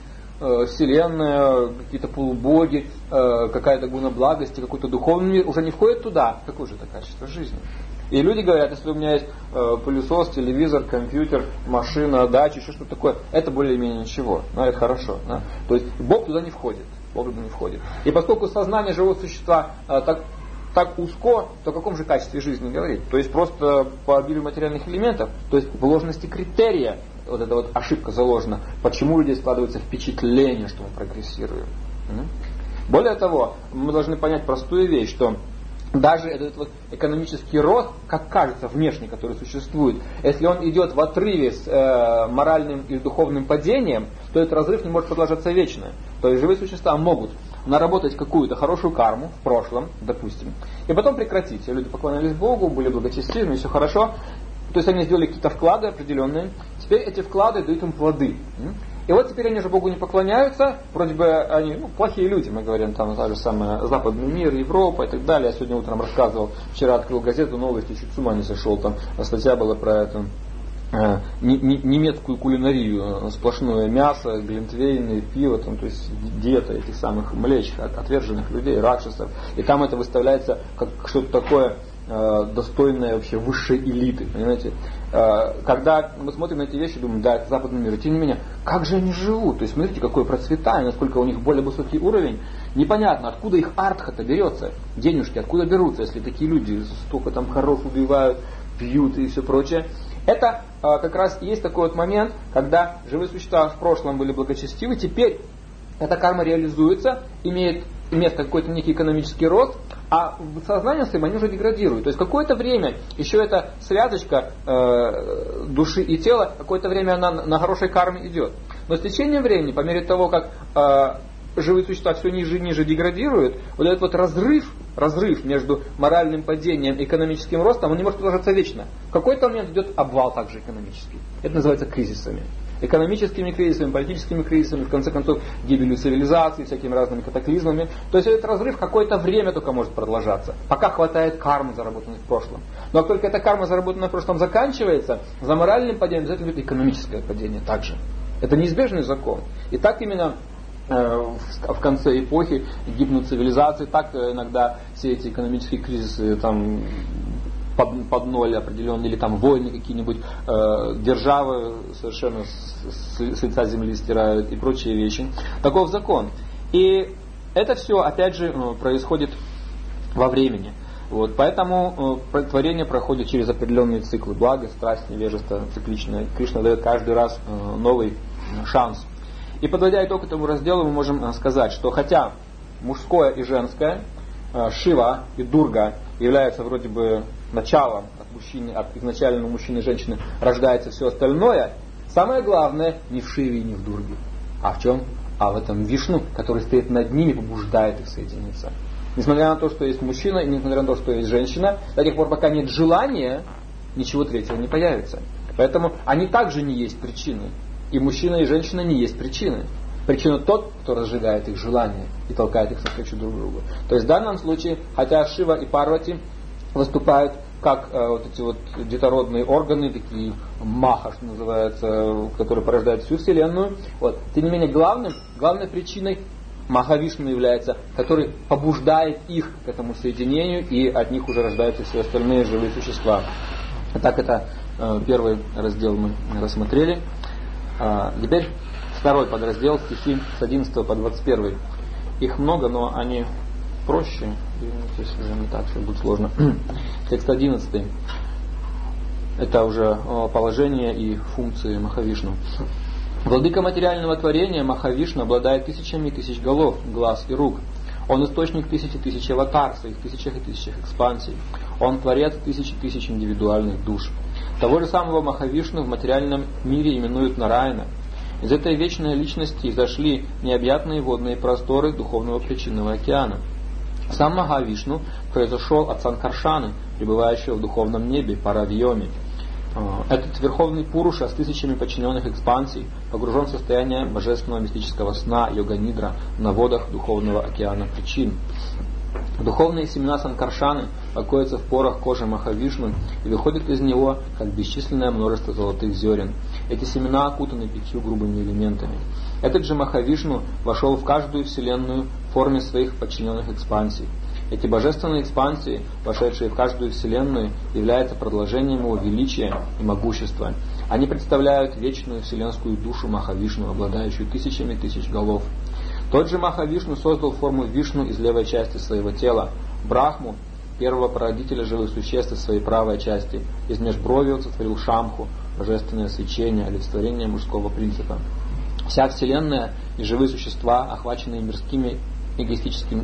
вселенная, какие-то полубоги, какая-то гуна благости, какой-то духовный мир уже не входит туда, какое же это качество жизни? И люди говорят, если у меня есть пылесос, телевизор, компьютер, машина, дача, еще что-то такое, это более-менее ничего, это хорошо. Да? То есть Бог туда не входит. И поскольку сознание живого существа так узко, то о каком же качестве жизни говорит? То есть просто по обилию материальных элементов, то есть в ложности критерия, вот эта вот ошибка заложена, почему у людей складывается впечатление, что мы прогрессируем. Более того, мы должны понять простую вещь, что даже этот вот экономический рост, как кажется, внешний, который существует, если он идет в отрыве с моральным и духовным падением, то этот разрыв не может продолжаться вечно. То есть живые существа могут наработать какую-то хорошую карму в прошлом, допустим, и потом прекратить. Люди поклонялись Богу, были благочестивыми, все хорошо. То есть они сделали какие-то вклады определенные. Теперь эти вклады дают им плоды. И вот теперь они же Богу не поклоняются, вроде бы они плохие люди, мы говорим, там та же самая западный мир, Европа и так далее. Я сегодня утром рассказывал, вчера открыл газету, новости, чуть с ума не сошел, там статья была про это, немецкую кулинарию, сплошное мясо, глинтвейны, пиво, там, то есть диета этих самых млечных, отверженных людей, ракшасов. И там это выставляется как что-то такое достойное вообще высшей элиты, понимаете? Когда мы смотрим на эти вещи, думаем, да, это западный мир, и тем не менее, как же они живут? То есть смотрите, какое процветание, насколько у них более высокий уровень. Непонятно, откуда их артха-то берется, денежки откуда берутся, если такие люди столько там коров убивают, пьют и все прочее. Это как раз и есть такой вот момент, когда живые существа в прошлом были благочестивы, теперь эта карма реализуется, имеет место какой-то некий экономический рост, а в сознании своем они уже деградируют. То есть какое-то время еще эта связочка души и тела, какое-то время она на хорошей карме идет. Но с течением времени, по мере того, как живые существа все ниже и ниже деградируют, вот этот вот разрыв между моральным падением и экономическим ростом, он не может продолжаться вечно. В какой-то момент идет обвал также экономический. Это называется кризисами. Экономическими кризисами, политическими кризисами, в конце концов, гибелью цивилизации, всякими разными катаклизмами. То есть этот разрыв какое-то время только может продолжаться, пока хватает кармы, заработанной в прошлом. Но как только эта карма, заработанная в прошлом, заканчивается, за моральным падением обязательно идет экономическое падение также. Это неизбежный закон. И так именно в конце эпохи гибнут цивилизации, так иногда все эти экономические кризисы там под ноль определенные, или там войны какие-нибудь, державы совершенно с лица земли стирают и прочие вещи. Таков закон. И это все, опять же, происходит во времени. Вот, поэтому творение проходит через определенные циклы. Благо, страсть, невежество, цикличное. Кришна дает каждый раз новый шанс. И подводя итог этому разделу, мы можем сказать, что хотя мужское и женское, Шива и Дурга являются вроде бы началом от мужчины, от изначального мужчины и женщины рождается все остальное, самое главное не в Шиве и не в Дурге. А в чем? А в этом Вишну, который стоит над ними, побуждает их соединиться. Несмотря на то, что есть мужчина, и несмотря на то, что есть женщина, до тех пор, пока нет желания, ничего третьего не появится. Поэтому они также не есть причины. И мужчина, и женщина не есть причины. Причина тот, кто разжигает их желание и толкает их навстречу друг другу. То есть в данном случае, хотя Шива и Парвати выступают как вот эти вот детородные органы, такие маха, что называется, которые порождают всю Вселенную, вот, тем не менее главной причиной Махавишну является, который побуждает их к этому соединению, и от них уже рождаются все остальные живые существа. Итак, это первый раздел мы рассмотрели. Теперь Второй подраздел, стихи с 11 по 21. Их много, но они проще, то есть уже не так все будет сложно. Текст 11. Это уже положение и функции Махавишну. Владыка материального творения Махавишну обладает тысячами тысяч голов, глаз и рук. Он источник тысяч аватар, своих тысячах и тысячах экспансий. Он творец тысяч индивидуальных душ. Того же самого Махавишну в материальном мире именуют Нараяна. Из этой вечной личности изошли необъятные водные просторы духовного причинного океана. Сам Махавишну произошел от Санкаршаны, пребывающего в духовном небе, Паравьоме. Этот верховный Пуруша с тысячами подчиненных экспансий погружен в состояние божественного мистического сна Йога-нидра на водах духовного океана причин. Духовные семена Санкаршаны покоятся в порах кожи Махавишну и выходят из него, как бесчисленное множество золотых зерен. Эти семена окутаны 5 грубыми элементами. Этот же Махавишну вошел в каждую вселенную в форме своих подчиненных экспансий. Эти божественные экспансии, вошедшие в каждую вселенную, являются продолжением его величия и могущества. Они представляют вечную вселенскую душу Махавишну, обладающую тысячами тысяч голов. Тот же Махавишну создал форму Вишну из левой части своего тела, Брахму, первого породителя живых существ из своей правой части. Из межброви он сотворил Шамху, божественное свечение, олицетворение мужского принципа. Вся вселенная и живые существа, охваченные мирским эгоистическим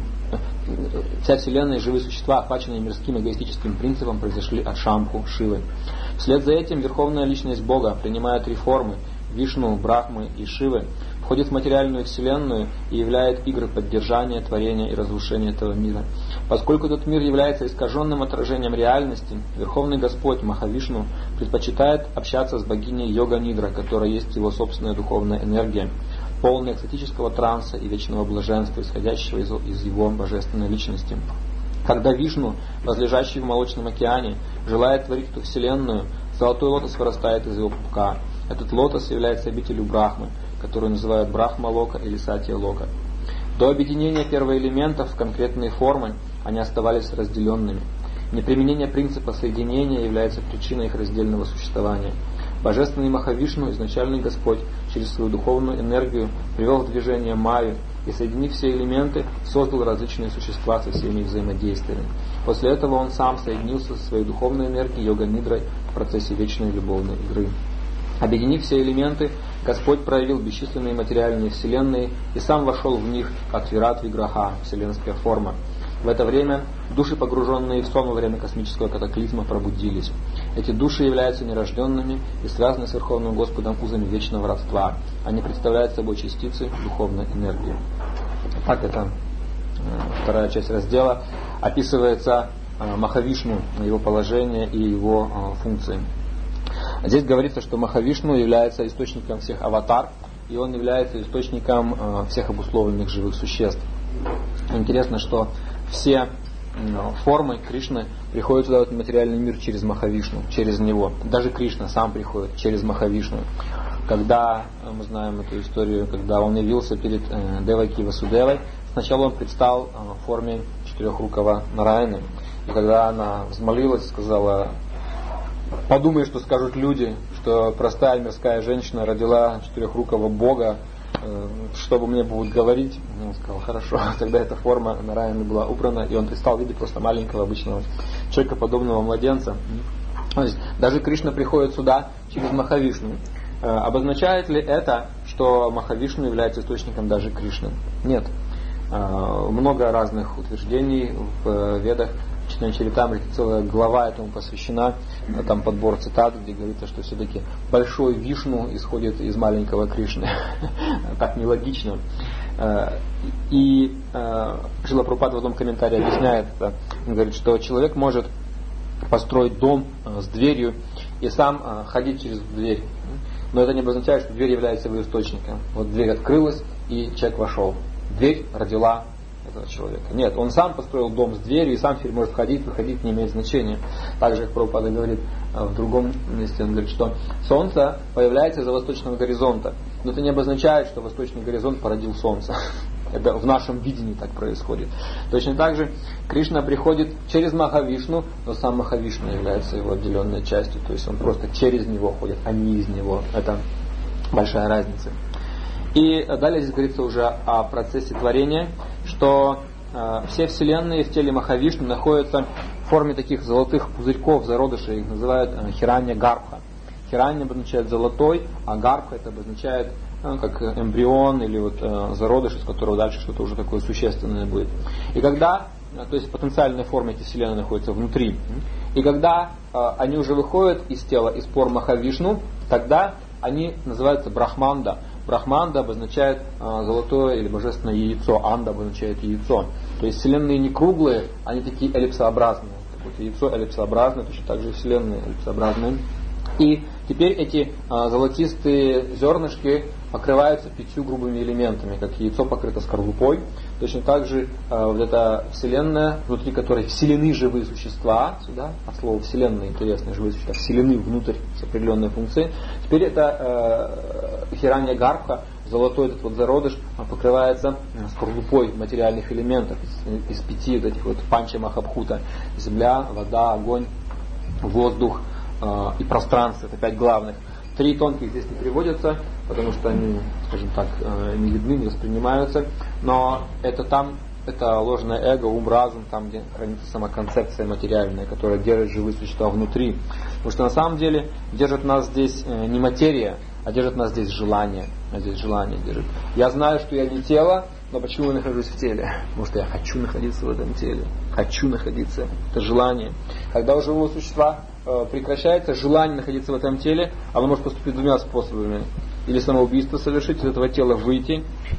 принципом, произошли от Шамху, Шивы. Вслед за этим Верховная Личность Бога, принимая 3 формы Вишну, Брахмы и Шивы, входит в материальную вселенную и являет игры поддержания, творения и разрушения этого мира. Поскольку этот мир является искаженным отражением реальности, Верховный Господь Махавишну предпочитает общаться с богиней Йога-нидра, которая есть его собственная духовная энергия, полная экстатического транса и вечного блаженства, исходящего из его божественной личности. Когда Вишну, возлежащий в молочном океане, желает творить эту вселенную, золотой лотос вырастает из его пупка. Этот лотос является обителью Брахмы, которую называют Брахма-лока или Сатья-лока. До объединения первоэлементов в конкретные формы они оставались разделенными. Неприменение принципа соединения является причиной их раздельного существования. Божественный Махавишну, изначальный Господь, через свою духовную энергию привел в движение Майю и, соединив все элементы, создал различные существа со всеми взаимодействиями. После этого он сам соединился со своей духовной энергией Йога-нидрой в процессе вечной любовной игры. Объединив все элементы, Господь проявил бесчисленные материальные вселенные и сам вошел в них, как Вират-виграха, вселенская форма. В это время души, погруженные в сон во время космического катаклизма, пробудились. Эти души являются нерожденными и связаны с Верховным Господом узами вечного родства. Они представляют собой частицы духовной энергии. Так, это вторая часть раздела. Описывается Махавишну, его положение и его функции. Здесь говорится, что Махавишну является источником всех аватар, и он является источником всех обусловленных живых существ. Интересно, что все формы Кришны приходят сюда в этот материальный мир через Махавишну, через него. Даже Кришна сам приходит через Махавишну. Когда, мы знаем эту историю, когда он явился перед Деваки и Васудевой, сначала он предстал в форме четырехрукого Нараяны. И когда она взмолилась, сказала: подумай, что скажут люди, что простая мирская женщина родила четырехрукого Бога, что обо мне будут говорить. Он сказал: хорошо. Тогда эта форма Нараяны была убрана, и он предстал в виде просто маленького обычного человекоподобного младенца. То есть даже Кришна приходит сюда через Махавишну. Обозначает ли это, что Махавишну является источником даже Кришны? Нет. Много разных утверждений в Ведах. В Читанчаритамрите целая глава этому посвящена. Там подбор цитат, где говорится, что все-таки большой Вишну исходит из маленького Кришны. Так нелогично. И Шрила Прабхупада в одном комментарии объясняет это. Он говорит, что человек может построить дом с дверью и сам ходить через дверь. Но это не обозначает, что дверь является его источником. Вот дверь открылась, и человек вошел. Дверь родила этого человека. Нет, он сам построил дом с дверью, и сам теперь может входить, выходить, не имеет значения. Так же, как Прабхупада говорит в другом месте, он говорит, что солнце появляется из-за восточного горизонта. Но это не обозначает, что восточный горизонт породил солнце. Это в нашем видении так происходит. Точно так же Кришна приходит через Махавишну, но сам Махавишну является его отделенной частью. То есть он просто через него ходит, а не из него. Это большая разница. И далее здесь говорится уже о процессе творения, что все вселенные в теле Махавишну находятся в форме таких золотых пузырьков, зародышей, их называют хиранья гарбха. Хиранья обозначает золотой, а гарбха это обозначает как эмбрион или вот зародыш, из которого дальше что-то уже такое существенное будет. И когда, то есть в потенциальной форме эти вселенные находятся внутри, и когда они уже выходят из тела, из пор Махавишну, тогда они называются брахманда. Брахманда обозначает золотое или божественное яйцо, анда обозначает яйцо. То есть вселенные не круглые, они такие эллипсообразные. Так вот, яйцо эллипсообразное, точно так же и вселенные эллипсообразные. И теперь эти золотистые зернышки покрываются 5 грубыми элементами, как яйцо покрыто скорлупой. Точно так же вот эта вселенная, внутри которой вселены живые существа, сюда, от слова вселенная интересные живые существа, вселены внутрь с определенной функцией. Теперь это хиранья гарбха, золотой этот вот зародыш, покрывается скорлупой материальных элементов из 5 вот этих вот панча махабхута: земля, вода, огонь, воздух и пространство. Это 5 главных. 3 тонких здесь не приводятся, потому что они, скажем так, не видны, не воспринимаются. Но это там, это ложное эго, ум, разум, там, где хранится сама концепция материальная, которая держит живые существа внутри. Потому что на самом деле держит нас здесь не материя, а держит нас здесь желание. А здесь желание держит. Я знаю, что я не тело, но почему я нахожусь в теле? Потому что я хочу находиться в этом теле. Хочу находиться. Это желание. Когда у живого существа прекращается желание находиться в этом теле, оно может поступить 2 способами. Или самоубийство совершить, из этого тела выйти,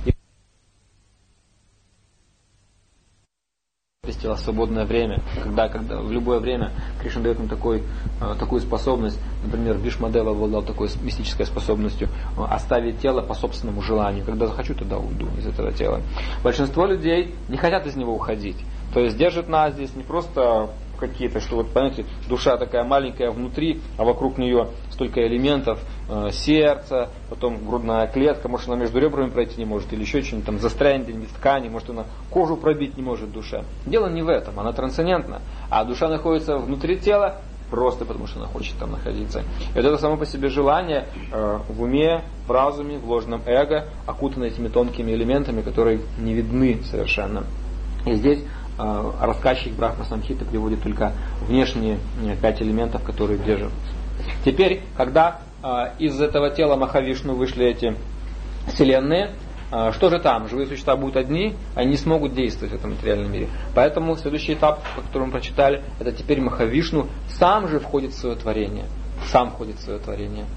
в свободное время, когда в любое время Кришна дает нам такую способность. Например, Бишмадева обладал такой мистической способностью оставить тело по собственному желанию. Когда захочу, тогда уйду из этого тела. Большинство людей не хотят из него уходить. То есть держит нас здесь не просто какие-то, что вот, понимаете, душа такая маленькая внутри, а вокруг нее столько элементов, сердце, потом грудная клетка, может она между ребрами пройти не может, или еще что-нибудь там застрянет где-нибудь в ткани, может она кожу пробить не может душа. Дело не в этом, она трансцендентна, а душа находится внутри тела просто потому, что она хочет там находиться. И вот это само по себе желание в уме, в разуме, в ложном эго окутано этими тонкими элементами, которые не видны совершенно. И здесь рассказчик Брахма Самхиты приводит только внешние 5 элементов, которые держат. Теперь, когда из этого тела Махавишну вышли эти вселенные, что же там? Живые существа будут одни, они не смогут действовать в этом материальном мире. Поэтому следующий этап, по которому мы прочитали, это теперь Махавишну сам же входит в свое творение. Сам входит в свое творение.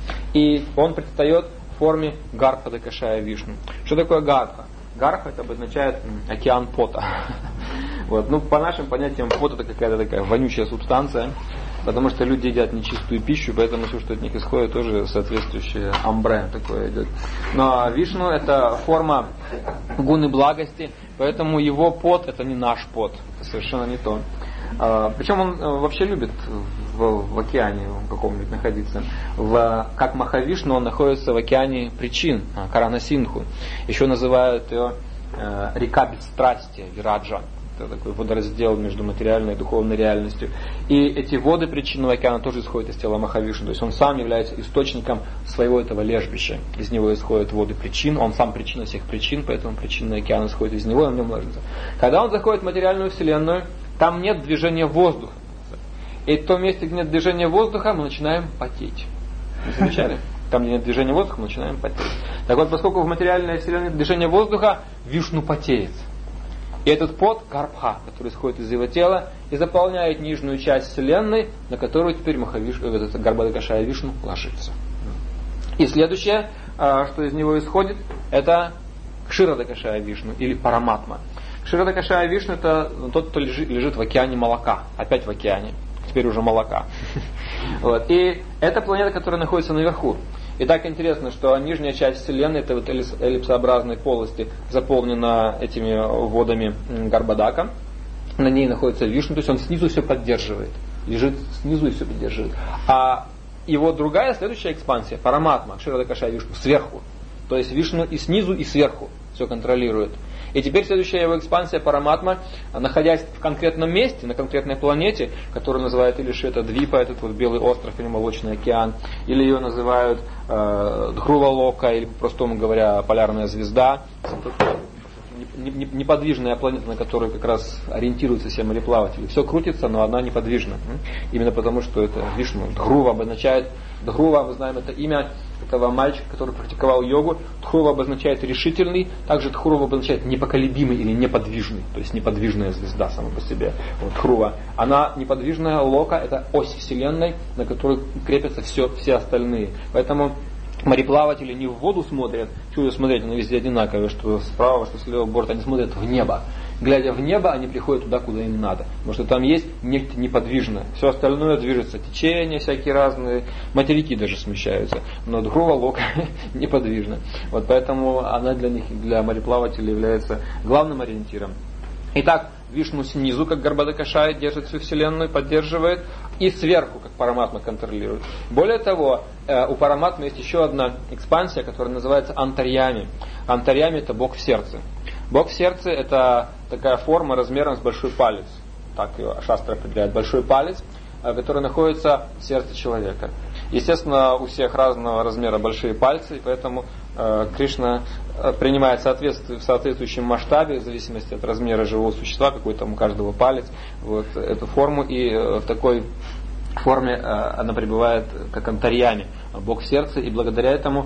И он предстает в форме Гарбха Дакашая Вишну. Что такое Гарбха? Гарбха это обозначает океан пота. Вот. Ну, по нашим понятиям, пот это какая-то такая вонючая субстанция, потому что люди едят нечистую пищу, поэтому все, что от них исходит, тоже соответствующее амбре такое идет. Но Вишну это форма гуны благости, поэтому его пот это не наш пот, это совершенно не то. Причем он вообще любит в океане каком-нибудь находиться. Как Махавишну он находится в океане причин, Карана Синдху. Еще называют ее река бесстрастия, Вираджа. Это такой водораздел между материальной и духовной реальностью. И эти воды причинного океана тоже исходят из тела Махавишну. То есть он сам является источником своего этого лежбища. Из него исходят воды причин. Он сам причина всех причин, поэтому причинный океан исходит из него, и он в нем ложится. Когда он заходит в материальную вселенную, там нет движения воздуха. И в том месте, где нет движения воздуха, мы начинаем потеть. Вы замечали? Там, где нет движения воздуха, мы начинаем потеть. Так вот, поскольку в материальной вселенной движение воздуха, Вишну потеет. И этот пот, Гарбха, который исходит из его тела, и заполняет нижнюю часть вселенной, на которую теперь Гарбха Дакашая Вишну ложится. И следующее, что из него исходит, это Кшира Дакашая Вишну, или Параматма. Кшира Дакашая Вишну это тот, кто лежит в океане молока. Опять в океане. Теперь уже молока. Вот. И это планета, которая находится наверху. И так интересно, что нижняя часть Вселенной, это вот эллипсообразной полости, заполнена этими водами Гарбадака. На ней находится Вишну, то есть он снизу все поддерживает. Лежит снизу и все поддерживает. А его другая, следующая экспансия, Параматма, Кшира Дакашая Вишну, сверху. То есть Вишну и снизу, и сверху все контролирует. И теперь следующая его экспансия Параматма, находясь в конкретном месте, на конкретной планете, которую называют или Швета Двипа, этот вот белый остров или Молочный океан, или ее называют Дхрува-лока, или по-простому говоря, полярная звезда, неподвижная планета, на которую как раз ориентируются все мореплаватели. Все крутится, но она неподвижна. Именно потому, что это Вишну. Дхрува обозначает, Дхрува, мы знаем это имя этого мальчика, который практиковал йогу. Дхрува обозначает решительный, также Дхрува обозначает непоколебимый или неподвижный, то есть неподвижная звезда сама по себе. Вот Дхрува. Она неподвижная, лока, это ось Вселенной, на которой крепятся все остальные. Поэтому мореплаватели не в воду смотрят, чего смотреть, она везде одинаковая, что справа, что с левого борта, они смотрят в небо. Глядя в небо, они приходят туда, куда им надо. Потому что там есть нечто неподвижное. Все остальное движется, течения всякие разные, материки даже смещаются. Но Дхрува лока неподвижна. Вот поэтому она для них, для мореплавателей является главным ориентиром. Итак, Вишну снизу, как Гарбхадакашая, держит всю Вселенную, поддерживает, и сверху, как Параматма, контролирует. Более того, у Параматмы есть еще одна экспансия, которая называется Антарьями. Антарьями — это Бог в сердце. Бог в сердце — это такая форма размером с большой палец. Так ее Шастра определяет. Большой палец, который находится в сердце человека. Естественно, у всех разного размера большие пальцы, и поэтому Кришна принимает в соответствующем масштабе, в зависимости от размера живого существа, какой там у каждого палец, вот эту форму, и в такой форме она пребывает как антарьями, Бог в сердце, и благодаря этому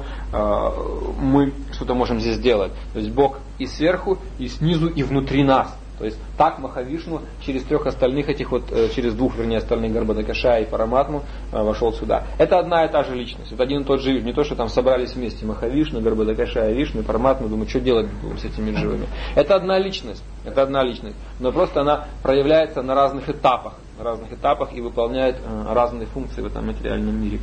мы что-то можем здесь делать. То есть Бог и сверху, и снизу, и внутри нас. То есть так Махавишну через трех остальных этих через двух, остальных Гарбхадакашая и Параматму вошел сюда. Это одна и та же личность. Это один и тот же, не то, что там собрались вместе Махавишну, Гарбхадакашая, Вишну и Параматму, думают, что делать будем с этими живыми. Это одна личность. Но просто она проявляется на разных этапах и выполняет разные функции в этом материальном мире.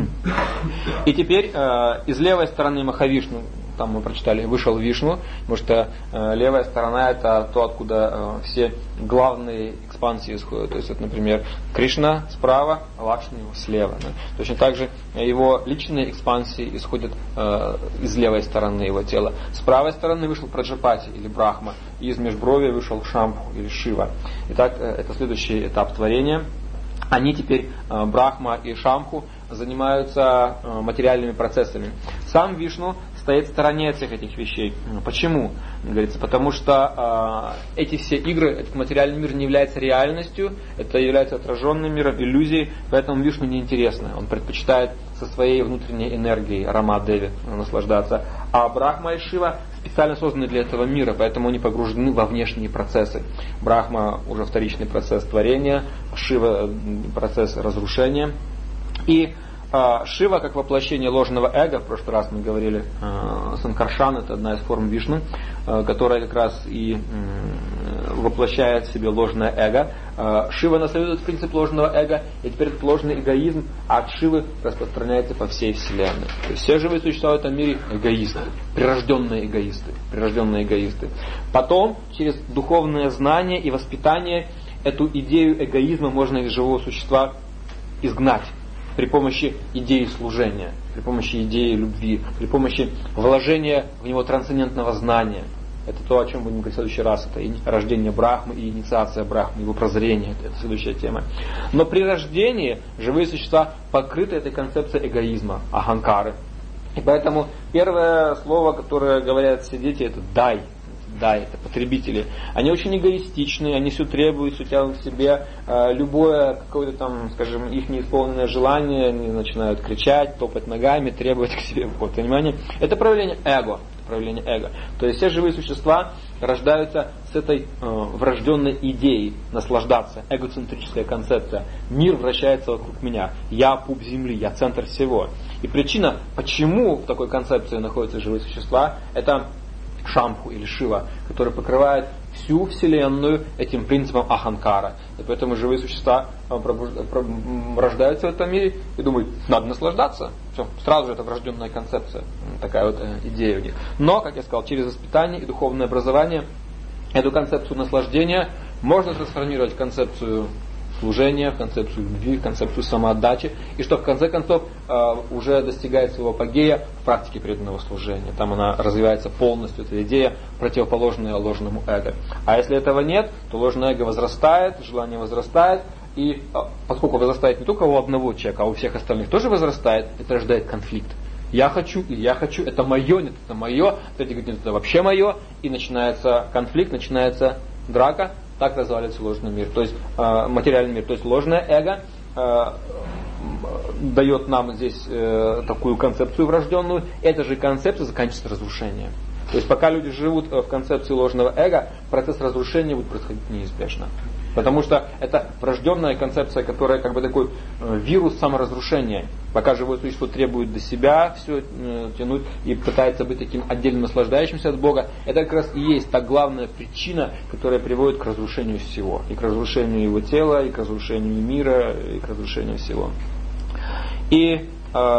И теперь из левой стороны Махавишну, там мы прочитали, вышел Вишну, потому что левая сторона — это то, откуда все главные экспансии исходят. То есть, вот, например, Кришна справа, Лакшми слева. Да? Точно так же его личные экспансии исходят из левой стороны его тела. С правой стороны вышел Праджапати или Брахма, и из межброви вышел Шамбху или Шива. Итак, это следующий этап творения. Они теперь, Брахма и Шамбху, занимаются материальными процессами. Сам Вишну стоит в стороне от всех этих вещей. Почему? Говорится, потому что эти все игры, этот материальный мир не является реальностью, это является отраженным миром, иллюзией, поэтому Вишну неинтересно. Он предпочитает со своей внутренней энергией Рама-Деви наслаждаться. А Брахма и Шива специально созданы для этого мира, поэтому они погружены во внешние процессы. Брахма уже вторичный процесс творения, Шива процесс разрушения. И Шива, как воплощение ложного эго, в прошлый раз мы говорили, Санкаршан, это одна из форм Вишну, которая как раз и воплощает в себе ложное эго. Шива наследует принцип ложного эго, и теперь этот ложный эгоизм от Шивы распространяется по всей Вселенной. То есть все живые существа в этом мире эгоисты, прирожденные эгоисты. Потом, через духовное знание и воспитание, эту идею эгоизма можно из живого существа изгнать при помощи идеи служения, при помощи идеи любви, при помощи вложения в него трансцендентного знания. Это то, о чем будем говорить в следующий раз. Это и рождение Брахмы, и инициация Брахмы, его прозрение. Это следующая тема. Но при рождении живые существа покрыты этой концепцией эгоизма, аханкары. И поэтому первое слово, которое говорят все дети, это «дай». Да, это потребители. Они очень эгоистичны, они все требуют, все тянут к себе. Любое какое-то там, скажем, их неисполненное желание, они начинают кричать, топать ногами, требовать к себе какого-то внимания. Это проявление эго. То есть все живые существа рождаются с этой врожденной идеей наслаждаться, эгоцентрическая концепция. Мир вращается вокруг меня, я пуп земли, я центр всего. И причина, почему в такой концепции находятся живые существа, это Шамбху или Шива, который покрывает всю Вселенную этим принципом аханкара. И поэтому живые существа рождаются в этом мире и думают, надо наслаждаться. Все, сразу же это врожденная концепция, такая вот идея у них. Но, как я сказал, через воспитание и духовное образование эту концепцию наслаждения можно трансформировать в концепцию служения, в концепцию любви, в концепцию самоотдачи, и что в конце концов уже достигает своего апогея в практике преданного служения. Там она развивается полностью, эта идея, противоположная ложному эго. А если этого нет, то ложное эго возрастает, желание возрастает, и поскольку возрастает не только у одного человека, а у всех остальных тоже возрастает, это рождает конфликт. Я хочу, это мое, нет, это мое, третий говорит, нет, это вообще мое, и начинается конфликт, начинается драка, так разваливается ложный мир, то есть материальный мир, то есть ложное эго дает нам здесь такую концепцию врожденную, эта же концепция заканчивается разрушением. То есть пока люди живут в концепции ложного эго, процесс разрушения будет происходить неизбежно. Потому что это врожденная концепция, которая как бы такой вирус саморазрушения. Пока живое существо требует до себя все тянуть и пытается быть таким отдельно наслаждающимся от Бога, это как раз и есть та главная причина, которая приводит к разрушению всего. И к разрушению его тела, и к разрушению мира, и к разрушению всего. И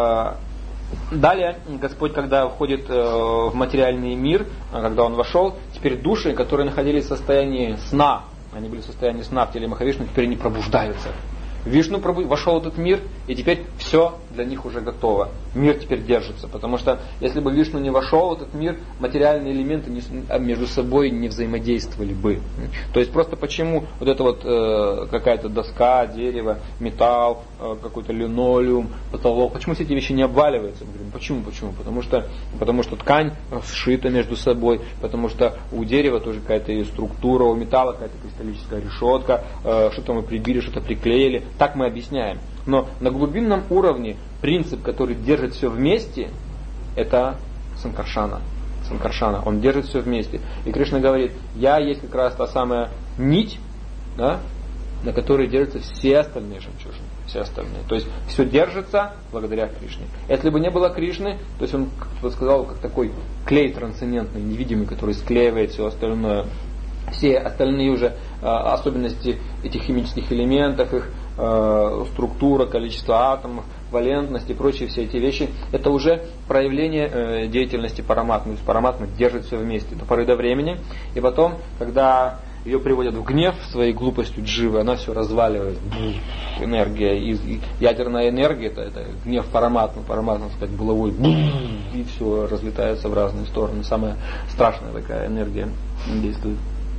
далее Господь, когда входит в материальный мир, когда Он вошел, теперь души, которые находились в состоянии сна, они были в состоянии сна в теле Махавишну, теперь они пробуждаются. Вишну вошел в этот мир, и теперь все для них уже готово. Мир теперь держится, потому что если бы Вишну не вошел в этот мир, материальные элементы между собой не взаимодействовали бы. То есть просто почему вот это вот какая-то доска, дерево, металл, какой-то линолеум, потолок, почему все эти вещи не обваливаются? Мы говорим, почему? Потому что ткань сшита между собой, потому что у дерева тоже какая-то есть структура, у металла какая-то кристаллическая решетка, что-то мы прибили, что-то приклеили. Так мы объясняем. Но на глубинном уровне принцип, который держит все вместе, это Санкаршана. Он держит все вместе. И Кришна говорит, я есть как раз та самая нить, да, на которой держатся все остальные жемчужины. Все остальные. То есть все держится благодаря Кришне. Если бы не было Кришны, то есть он, как кто сказал, как такой клей трансцендентный, невидимый, который склеивает все остальное. Все остальные уже особенности этих химических элементов, их структура, количество атомов, валентность и прочие все эти вещи, это уже проявление деятельности Параматмы. То есть Параматма держит все вместе до поры до времени. И потом, когда ее приводят в гнев своей глупостью дживы, она все разваливает. Энергия, ядерная энергия, это гнев Параматмы. Параматма, сказать, булавой, и все разлетается в разные стороны. Самая страшная такая энергия действует.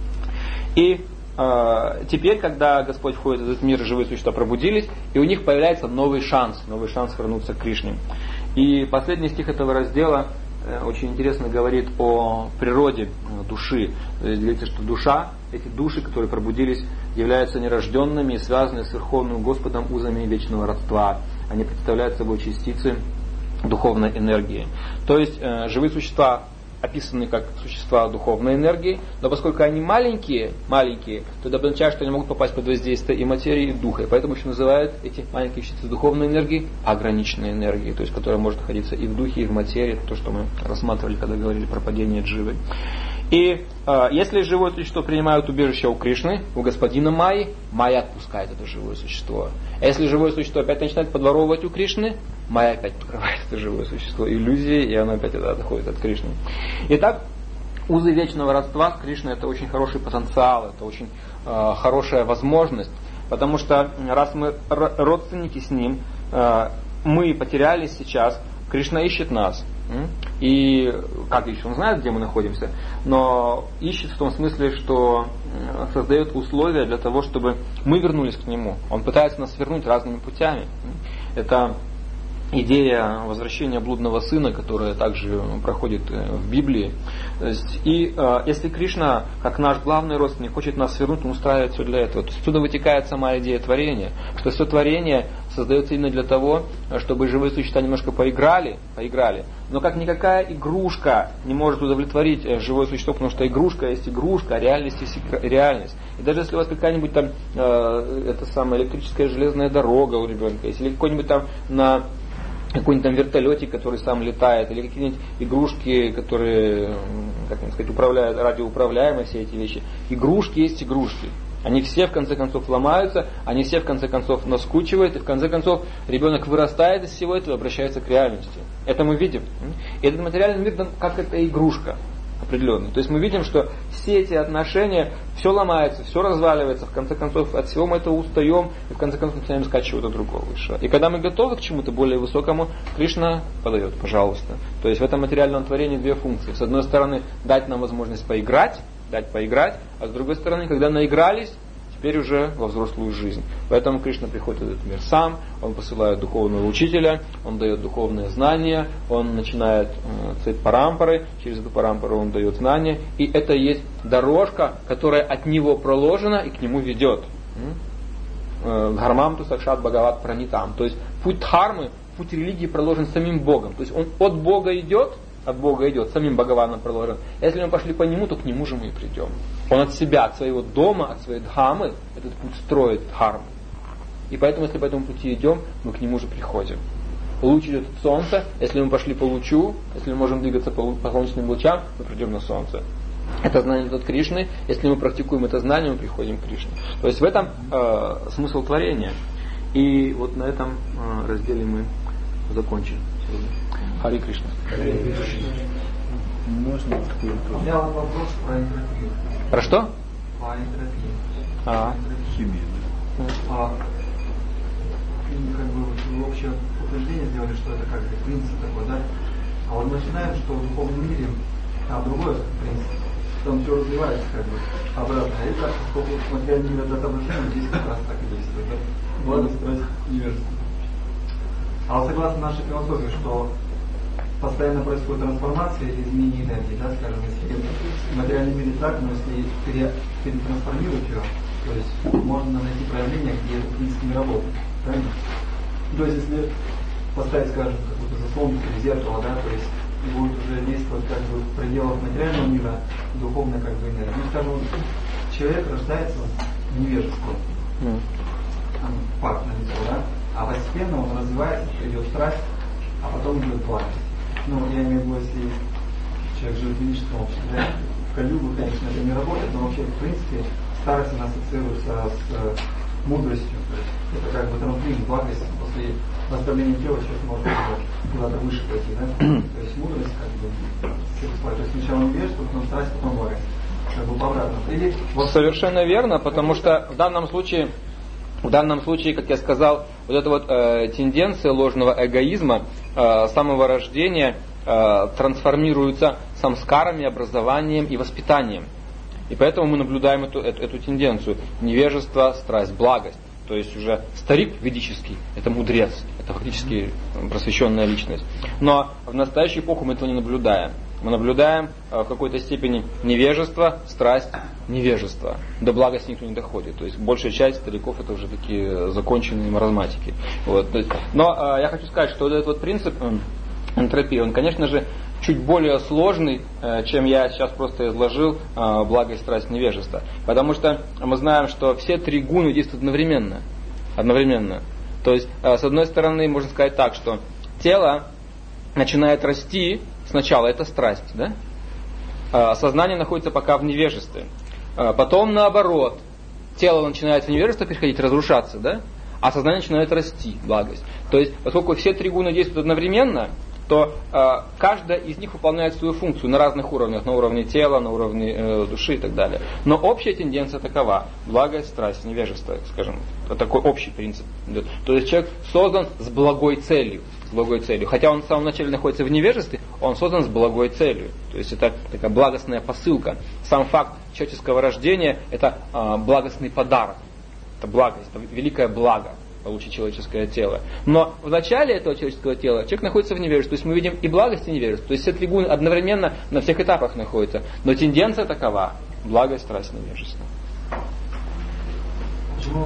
И теперь, когда Господь входит в этот мир, живые существа пробудились, и у них появляется новый шанс вернуться к Кришне. И последний стих этого раздела очень интересно говорит о природе души. То есть говорится, что душа, эти души, которые пробудились, являются нерожденными и связаны с Верховным Господом узами вечного родства. Они представляют собой частицы духовной энергии. То есть живые существа описаны как существа духовной энергии, но поскольку они маленькие, то это означает, что они могут попасть под воздействие и материи, и духа. И поэтому еще называют эти маленькие частицы духовной энергии ограниченной энергией, то есть которая может находиться и в духе, и в материи, то, что мы рассматривали, когда говорили про падение дживы. И если живое существо принимает убежище у Кришны, у господина Майи, Майя отпускает это живое существо. А если живое существо опять начинает подворовывать у Кришны, Майя опять покрывает это живое существо иллюзией, и оно опять отходит от Кришны. Итак, узы вечного родства с Кришной — это очень хороший потенциал, это очень хорошая возможность, потому что раз мы родственники с ним, мы потерялись сейчас, Кришна ищет нас. И как ищет? Он знает, где мы находимся, но ищет в том смысле, что создает условия для того, чтобы мы вернулись к Нему. Он пытается нас вернуть разными путями. Это идея возвращения блудного сына, которая также проходит в Библии. И если Кришна, как наш главный родственник, хочет нас вернуть, он устраивает все для этого. То есть отсюда вытекает сама идея творения, что все творение создается именно для того, чтобы живые существа немножко поиграли, но как никакая игрушка не может удовлетворить живое существо, потому что игрушка есть игрушка, а реальность есть реальность. И даже если у вас какая-нибудь там электрическая железная дорога у ребенка есть, или какой-нибудь там на какой-нибудь там вертолетик, который сам летает, или какие-нибудь игрушки, которые, как вам сказать, управляют, радиоуправляемые, все эти вещи. Игрушки есть игрушки. Они все в конце концов ломаются, они все в конце концов наскучивают, и в конце концов ребенок вырастает из всего этого и обращается к реальности. Это мы видим. И этот материальный мир как это игрушка. определенный. То есть мы видим, что все эти отношения, все ломается, все разваливается, в конце концов от всего мы этого устаем, и в конце концов начинаем искать чего-то другого высшего. И когда мы готовы к чему-то более высокому, Кришна подает, пожалуйста. То есть в этом материальном творении две функции. С одной стороны, дать нам возможность поиграть, а с другой стороны, когда наигрались, теперь уже во взрослую жизнь. Поэтому Кришна приходит в этот мир сам, он посылает духовного учителя, он дает духовные знания, он начинает цепь парампары, через эту парампару он дает знания, и это есть дорожка, которая от него проложена и к нему ведет. Дхармам ту сакшат бхагават пранитам. То есть путь дхармы, путь религии проложен самим Богом. То есть он от Бога идет, самим Бхагаваном проложен. Если мы пошли по нему, то к нему же мы и придем. Он от себя, от своего дома, от своей дхамы этот путь строит дхарму. И поэтому, если по этому пути идем, мы к нему же приходим. Луч идет от солнца, если мы пошли по лучу, если мы можем двигаться по солнечным лучам, мы придем на солнце. Это знание идет от Кришны. Если мы практикуем это знание, мы приходим к Кришне. То есть в этом смысл творения. И вот на этом разделе мы закончим. Хари Кришна. Можно? У меня вопрос про энтропию. Про что? По энтропии. Химия. Как бы вы общее утверждение сделали, что это как бы принцип такой, да? А вот начинаем, что в духовном мире там другой принцип. Там все развивается как бы обратно. И так, сколько материальный мир отображен, здесь как раз так и действует. Да? Благо, страсть, невежество. А вот согласно нашей философии, что постоянно происходит трансформация или изменение энергии, да, скажем, если в материальном мире так, но если перетрансформировать ее, то есть можно найти проявление, где это в принципе не работает. Правильно? То есть если поставить, скажем, какую-то заслонку или зеркало, да, то есть будет уже действовать как бы в пределах материального мира духовная как бы энергия. Ну, скажем, человек рождается в невежестве. Факт на лицо, да? А постепенно он развивается, идет страсть, а потом идет благость. Ну, я имею в виду, если человек живет в ведическом обществе, да? В Кали-югу, конечно, это не работает, но вообще, в принципе, старость она ассоциируется с мудростью. То есть это как бы трамплин, благость, после наставления тела человек может куда-то выше пойти, да? То есть мудрость как бы, то есть сначала невежество, потом страсть, потом благость. Как бы по-обратному. Вот... Совершенно верно, потому что в данном случае, как я сказал, вот эта вот тенденция ложного эгоизма с самого рождения трансформируется самскарами, образованием и воспитанием. И поэтому мы наблюдаем эту тенденцию. Невежество, страсть, благость. То есть уже старик ведический, это мудрец, это фактически просвещенная личность. Но в настоящую эпоху мы этого не наблюдаем. Мы наблюдаем в какой-то степени невежество, страсть, невежество. До благости никто не доходит. То есть большая часть стариков это уже такие законченные маразматики. Вот. Но я хочу сказать, что вот этот вот принцип энтропии, он, конечно же, чуть более сложный, чем я сейчас просто изложил, благость, страсть, невежество. Потому что мы знаем, что все три гуны действуют одновременно. То есть, с одной стороны, можно сказать так, что тело начинает расти, сначала это страсть, да? Сознание находится пока в невежестве. Потом наоборот, тело начинает в невежество переходить, разрушаться, да? А сознание начинает расти, благость. То есть, поскольку все три гуны действуют одновременно, то каждая из них выполняет свою функцию на разных уровнях, на уровне тела, на уровне души и так далее. Но общая тенденция такова: благость, страсть, невежество, скажем, такой общий принцип идет. То есть человек создан с благой целью. Хотя он в самом начале находится в невежестве, он создан с благой целью. То есть это такая благостная посылка. Сам факт человеческого рождения – это благостный подарок. Это благость, это великое благо получить человеческое тело. Но в начале этого человеческого тела человек находится в невежестве. То есть мы видим и благость, и невежество. То есть все три гуны одновременно на всех этапах находятся. Но тенденция такова: благость, страсть, невежество. Почему?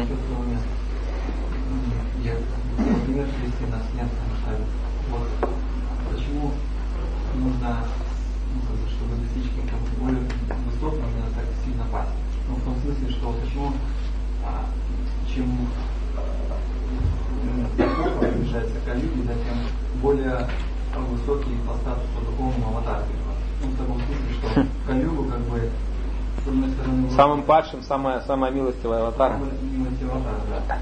Например, если нас нет в масштабе, вот почему нужно, чтобы достичь каких-то более высот, нужно так сильно пасть? Ну, в том смысле, что почему чем приближается к Кали-юге, затем более высокий по статусу духовного аватара. Ну, в таком смысле, что Кали-югу как бы с одной стороны... Самым падшим, самая милостивая аватара. Милостивая аватара, да.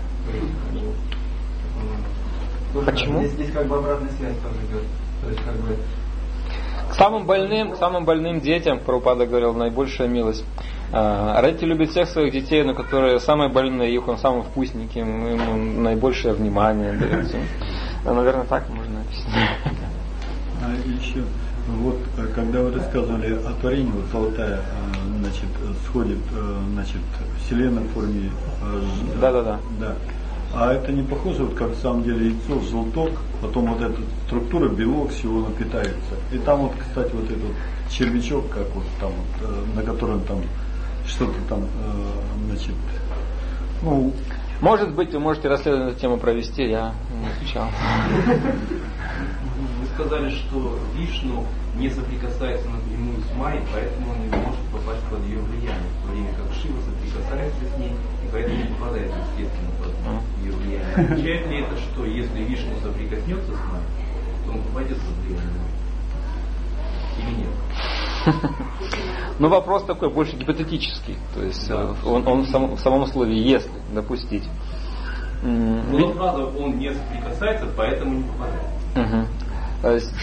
Почему? Здесь как бы обратная связь тоже идет. То есть как бы... К самым больным детям, Прабхупада говорил, наибольшая милость. Родители любят всех своих детей, но которые самые больные, их он самый вкусненький, ему наибольшее внимание дается. Наверное, так можно объяснить. А еще, вот когда вы рассказывали о творении, вот золотая, значит, сходит, значит, Вселенная в форме. Да. А это не похоже, вот как в самом деле яйцо, желток, потом вот эта структура, белок, всего напитается. И там вот, кстати, вот этот червячок, как вот там, вот, на котором там что-то там, значит, ну... Может быть, вы можете расследование эту тему провести, я не изучал. Вы сказали, что Вишну не соприкасается напрямую с Майей, поэтому он не может попасть под ее влияние, в то время как Шива соприкасается с ней, и поэтому не попадает, естественно, под ее влияние. Означает ли это, что если Вишну соприкоснется с Майей, то он попадет под влияние или нет? Ну, вопрос такой, больше гипотетический. То есть он в самом слове «если» допустить. Но фраза «он не соприкасается, поэтому не попадает». То есть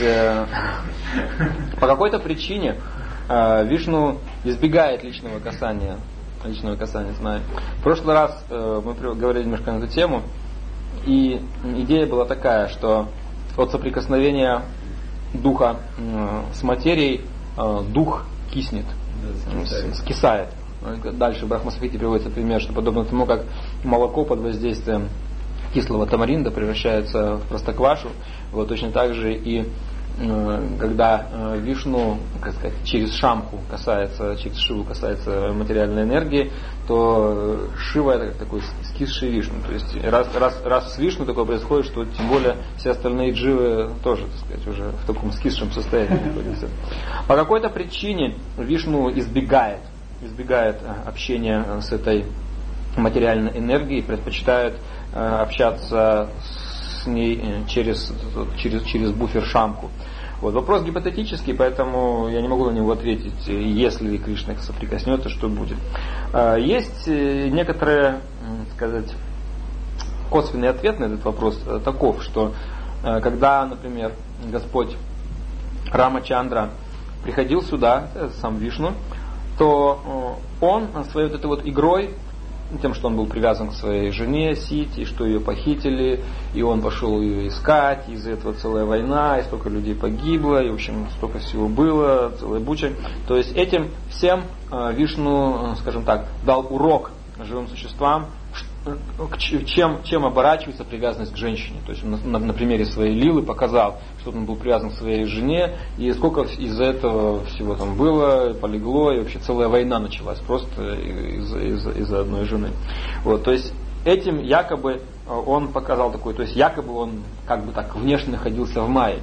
по какой-то причине Вишну избегает личного касания с нами. В прошлый раз мы говорили немножко на эту тему, и идея была такая, что от соприкосновения духа с материей дух киснет, скисает. Дальше в Брахма-самхите приводится пример, что подобно тому, как молоко под воздействием кислого тамаринда превращается в простоквашу, вот точно так же и когда Вишну, как сказать, через Шамху касается, через Шиву касается материальной энергии, то Шива это как такой скисший Вишну. То есть раз с Вишну такое происходит, что тем более все остальные дживы тоже, так сказать, уже в таком скисшем состоянии находятся. По какой-то причине Вишну избегает общения с этой материальной энергией, предпочитает общаться с ней через буфер Шамху. Вот. Вопрос гипотетический, поэтому я не могу на него ответить, если Кришна соприкоснется, что будет. Есть некоторые, сказать, косвенный ответ на этот вопрос таков, что когда, например, Господь Рамачандра приходил сюда, сам Вишну, то он своей вот этой вот игрой, тем, что он был привязан к своей жене Сити, что ее похитили, и он пошел ее искать, и из-за этого целая война, и столько людей погибло, и в общем столько всего было, целая буча. То есть этим всем Вишну, скажем так, дал урок живым существам, чем оборачивается привязанность к женщине. То есть он на примере своей лилы показал, что он был привязан к своей жене, и сколько из-за этого всего там было, полегло, и вообще целая война началась просто из-за одной жены. Вот, то есть этим якобы он показал такой, то есть якобы он как бы так внешне находился в Майе.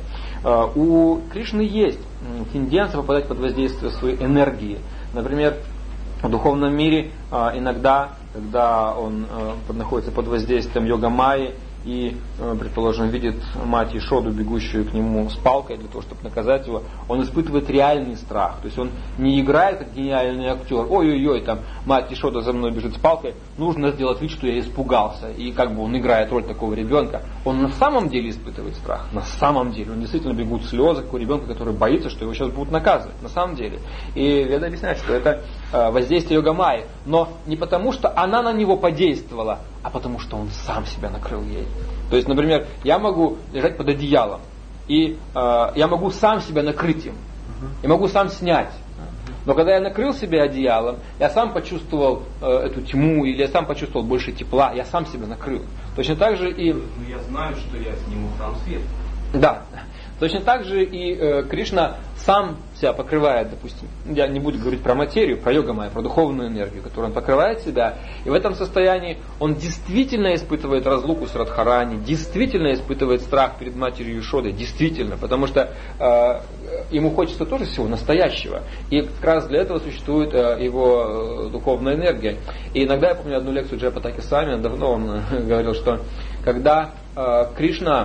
У Кришны есть тенденция попадать под воздействие своей энергии. Например, в духовном мире иногда, когда он находится под воздействием йога Майи и, предположим, видит мать Ешоду, бегущую к нему с палкой для того, чтобы наказать его, он испытывает реальный страх. То есть он не играет как гениальный актер, ой-ой-ой, там мать Ешода за мной бежит с палкой, нужно сделать вид, что я испугался. И как бы он играет роль такого ребенка. Он на самом деле испытывает страх. На самом деле. Он действительно бегут слезы, как у ребенка, который боится, что его сейчас будут наказывать. На самом деле. И Веда объясняет, что это воздействие йога Майи. Но не потому, что она на него подействовала, а потому, что он сам себя накрыл ей. То есть, например, я могу лежать под одеялом, и я могу сам себя накрыть им. Я могу сам снять. Но когда я накрыл себя одеялом, я сам почувствовал эту тьму, или я сам почувствовал больше тепла, я сам себя накрыл. Точно так же и... Ну, я знаю, что я сниму сам свет. Да. Точно так же и Кришна сам себя покрывает, допустим, я не буду говорить про материю, про йога майя, про духовную энергию, которую он покрывает себя, и в этом состоянии он действительно испытывает разлуку с Радхарани, действительно испытывает страх перед матерью Ешодой, действительно, потому что ему хочется тоже всего настоящего, и как раз для этого существует его духовная энергия. И иногда, я помню одну лекцию Джайапатаки Свами, давно он говорил, что когда Кришна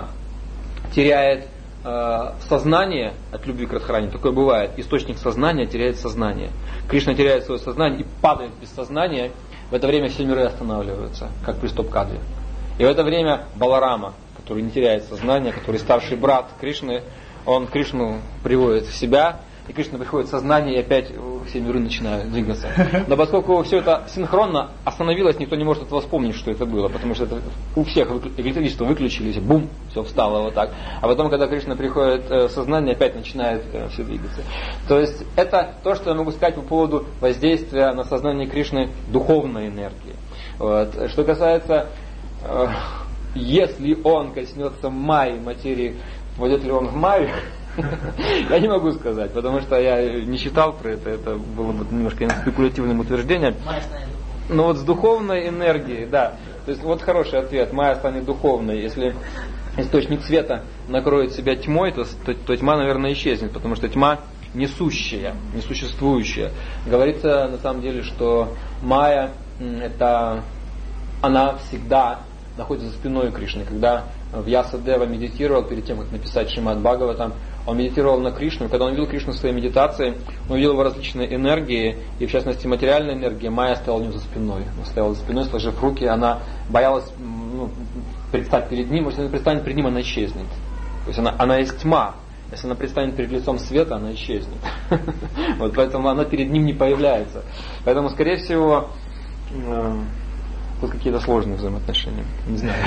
теряет сознание от любви к Радхарани, такое бывает, источник сознания теряет сознание. Кришна теряет свое сознание и падает без сознания, в это время все миры останавливаются, как при стоп-кадре. И в это время Баларама, который не теряет сознание, который старший брат Кришны, он Кришну приводит в себя, и Кришна приходит в сознание, и опять все миры начинают двигаться. Но поскольку все это синхронно остановилось, никто не может этого вспомнить, что это было, потому что это у всех электричество выключились, бум, все встало вот так. А потом, когда Кришна приходит в сознание, опять начинает все двигаться. То есть это то, что я могу сказать по поводу воздействия на сознание Кришны духовной энергии. Вот. Что касается, если он коснется майи, материи, войдет ли он в майю, я не могу сказать, потому что я не читал про это было бы немножко спекулятивным утверждением. Но вот с духовной энергией, да, то есть вот хороший ответ, майя станет духовной. Если источник света накроет себя тьмой, то тьма, наверное, исчезнет, потому что тьма несущая, несуществующая. Говорится на самом деле, что майя, она всегда находится за спиной Кришны. Когда Вьясадева медитировал перед тем, как написать Шримад Бхагаватам, он медитировал на Кришну, и когда он видел Кришну в своей медитации, он видел его различные энергии, и в частности материальная энергия, майя стояла у него за спиной. Она стояла за спиной, сложив руки, она боялась предстать перед ним, если она предстанет перед ним, она исчезнет. То есть она есть тьма. Если она предстанет перед лицом света, она исчезнет. Вот, поэтому она перед ним не появляется. Поэтому, скорее всего, тут какие-то сложные взаимоотношения. Не знаю.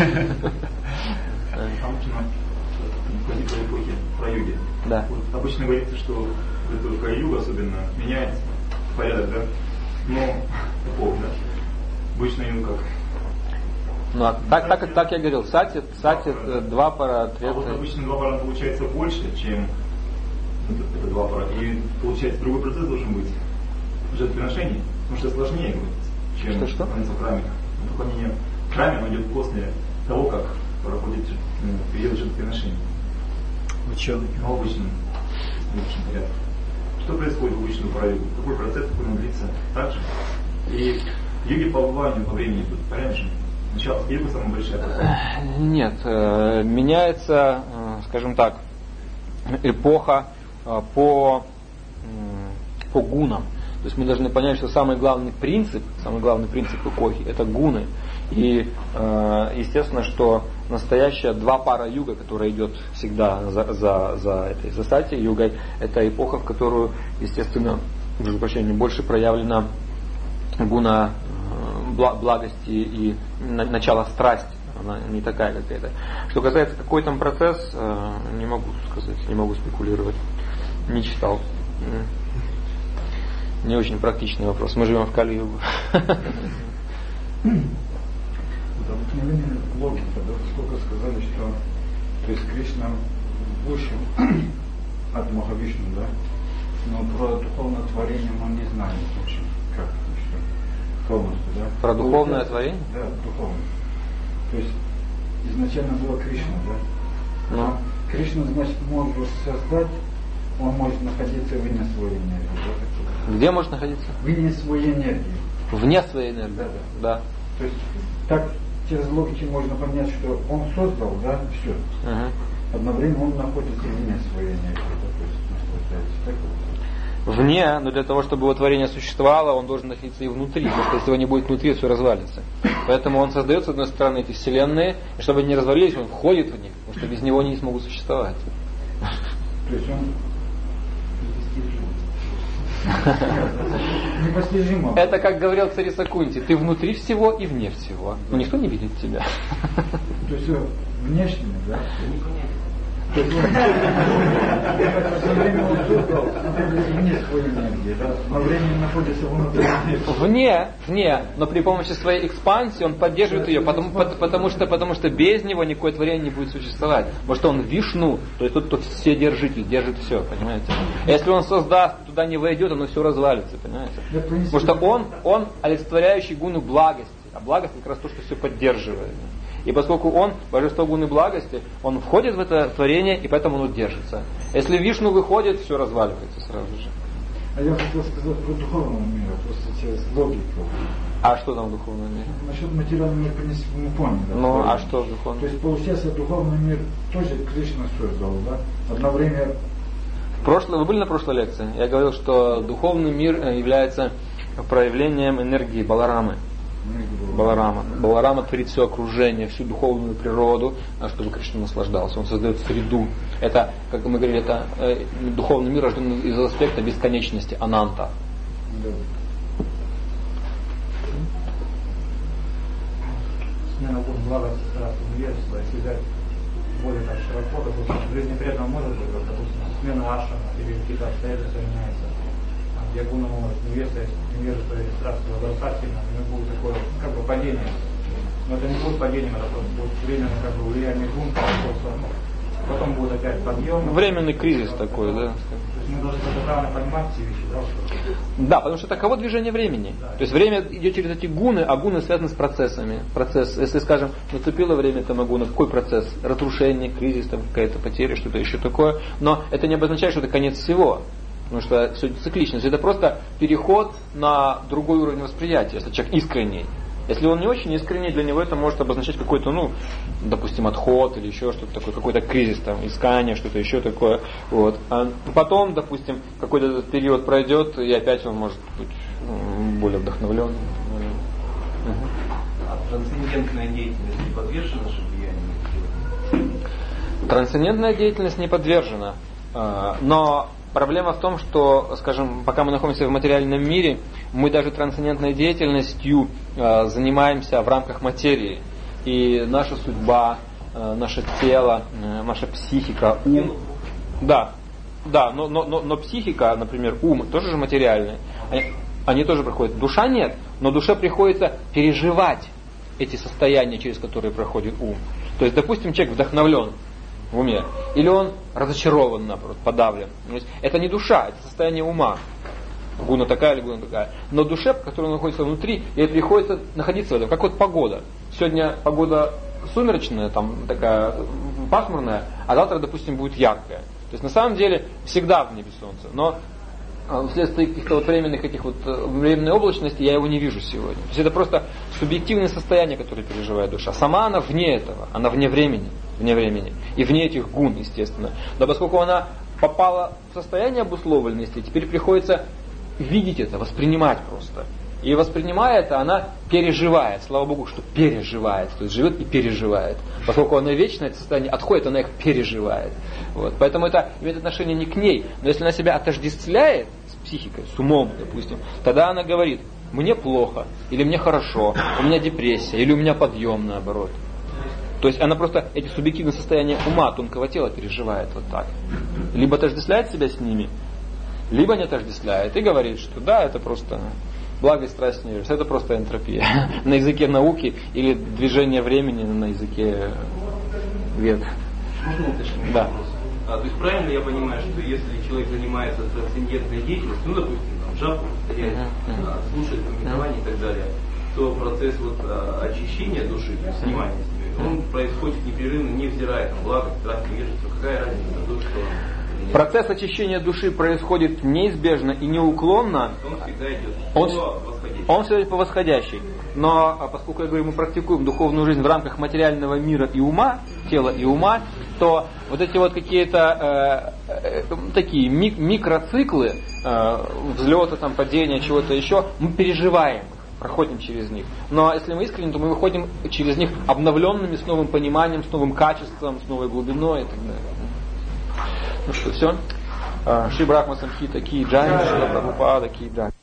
Возникла эпохи про юги. Да. Вот обычно говорится, что в эту Кали-югу особенно меняется порядок, да? Но эпох, да? Обычно ему как? Ну, а так я говорил, сати, два пара, А вот обычно два пара получается больше, чем это два пара. И получается другой процесс должен быть жертвоприношение, потому что сложнее будет, чем в храме. Поклонение в храме оно идет после того, как проходит период жертвоприношения. В обычном порядке. Что происходит в обычном параюге? Какой процесс, какой он длится? Так же? И юги по быванию по времени идут, понятно же? Начало юга самая большая. Нет, меняется, скажем так, эпоха по гунам. То есть мы должны понять, что самый главный принцип эпохи это гуны. И естественно, что настоящая два пара юга, которая идет всегда за сати югой, это эпоха, в которую, естественно, прошу прощения, больше проявлена гуна благости и начало страсти. Она не такая, как это. Что касается, какой там процесс, не могу сказать, не могу спекулировать. Не читал. Не очень практичный вопрос. Мы живем в Кали-югу. Обыкновенная логика, да, сколько сказали, что то есть Кришна выше от Махавишну, да, но про духовное творение мы не знаем очень, как еще полностью, да. Про духовное творение? Да, духовное. То есть изначально было Кришна, да. Но Кришна, значит, может создать, он может находиться вне своей энергии, да? Где может находиться? Вне своей энергии. Вне своей энергии? Да. То есть так через логику можно понять, что он создал, да, все. Одновременно он находится вне своей энергии, да, то есть наслаждается. Так вот. Вне, но для того, чтобы его творение существовало, он должен находиться и внутри, потому что если его не будет внутри, все развалится. Поэтому он создает, с одной стороны, эти вселенные, и чтобы они не развалились, он входит в них, потому что без него они не смогут существовать. То есть он непостижимо. Это, как говорил царица Кунти, ты внутри всего и вне всего. Но никто не видит тебя. То есть внешне, да? То есть он вне своей энергии, да? Во времени находится внутри. Вне, но при помощи своей экспансии он поддерживает ее, потому что без него никакое творение не будет существовать. Потому что он Вишну, то есть тот, кто вседержитель, держит все, понимаете? Если он создаст, туда не войдет, оно все развалится, понимаете? Потому что он олицетворяющий гуну благости, а благость как раз то, что все поддерживает. И поскольку он, божество гуны благости, он входит в это творение, и поэтому оно держится. Если Вишну выходит, все разваливается сразу же. А я хотел сказать про духовный мир, просто через логику. А что там в духовном мире? Насчет материального мира, в принципе, мы поняли. Да, ну, а что в духовном? То есть, получается, духовный мир тоже Кришна создал, да? Одновременно... Вы были на прошлой лекции? Я говорил, что духовный мир является проявлением энергии Баларамы. Баларама. Баларама творит все окружение, всю духовную природу, чтобы Кришна наслаждался. Он создает среду. Это, как мы говорили, это духовный мир рожден из аспекта бесконечности, ананта. Смена благости, страсти, невежества, если взять более так широко, допустим, в жизни преданного может быть, допустим, смена ашрама или какие-то обстоятельства меняются. Где гуна может невежество или страсть возрастать сильно, у него будет такое как бы падение. Но это не будет падением, это просто будет временно как бы влияние гун, потом будет опять подъем. Временный кризис такой, да? То есть мы должны это правильно понимать все вещи, да? Да, потому что таково движение времени. Да. То есть время идет через эти гуны, а гуны связаны с процессами. Процесс, если, скажем, наступило время тамагуна, какой процесс? Разрушение, кризис, там какая-то потеря, что-то еще такое. Но это не обозначает, что это конец всего. Потому что все цикличность. Это просто переход на другой уровень восприятия, если человек искренний. Если он не очень искренний, для него это может обозначать какой-то, допустим, отход или еще что-то такое, какой-то кризис, там, искание, что-то еще такое. Вот. А потом, допустим, какой-то период пройдет, и опять он может быть более вдохновлен. А трансцендентная деятельность не подвержена же влиянию? Трансцендентная деятельность не подвержена. Но проблема в том, что, скажем, пока мы находимся в материальном мире, мы даже трансцендентной деятельностью занимаемся в рамках материи. И наша судьба, наше тело, наша психика, ум. Да, но психика, например, ум, тоже же материальные. Они тоже проходят. Душа нет, но душе приходится переживать эти состояния, через которые проходит ум. То есть, допустим, человек вдохновлен в уме, или он разочарован, наоборот, подавлен. Это не душа, это состояние ума. Гуна такая или гуна такая. Но душе, которая находится внутри, ей приходится находиться в этом. Как вот погода. Сегодня погода сумеречная, там такая пасмурная, а завтра, допустим, будет яркая. То есть на самом деле всегда в небе солнце. Но вследствие каких-то временной облачности я его не вижу сегодня. То есть это просто субъективное состояние, которое переживает душа. Сама она вне этого, она вне времени. И вне этих гун, естественно. Но поскольку она попала в состояние обусловленности, теперь приходится видеть это, воспринимать просто. И воспринимая это, она переживает. Слава Богу, что переживает. То есть живет и переживает. Поскольку она вечное, это состояние отходит, она их переживает. Вот. Поэтому это имеет отношение не к ней. Но если она себя отождествляет с психикой, с умом, допустим, тогда она говорит: мне плохо, или мне хорошо, у меня депрессия, или у меня подъем, наоборот. То есть она просто эти субъективные состояния ума, тонкого тела переживает вот так. Либо отождествляет себя с ними, либо не отождествляет и говорит, что да, это просто благо и страсть невежества, это просто энтропия. На языке науки или движение времени на языке вед. Можно уточнить вопрос? То есть правильно я понимаю, что если человек занимается трансцендентной деятельностью, допустим, джапу, слушает пометование и так далее, то процесс очищения души, то есть снимания с нее, он происходит непрерывно, невзирая на благо, страсть, невежество. Какая разница на то, что... Процесс очищения души происходит неизбежно и неуклонно. Он всегда идет он всегда идет по восходящей. Но поскольку, я говорю, мы практикуем духовную жизнь в рамках материального мира и ума, тела и ума, то вот эти вот какие-то такие микроциклы, взлета, там, падения, чего-то еще, мы переживаем. Проходим через них. Но если мы искренне, то мы выходим через них обновленными, с новым пониманием, с новым качеством, с новой глубиной и так далее. Ну что, все? Шри Брахма Самхита, Ки Джай, Шри Прабхупада, Ки Джай.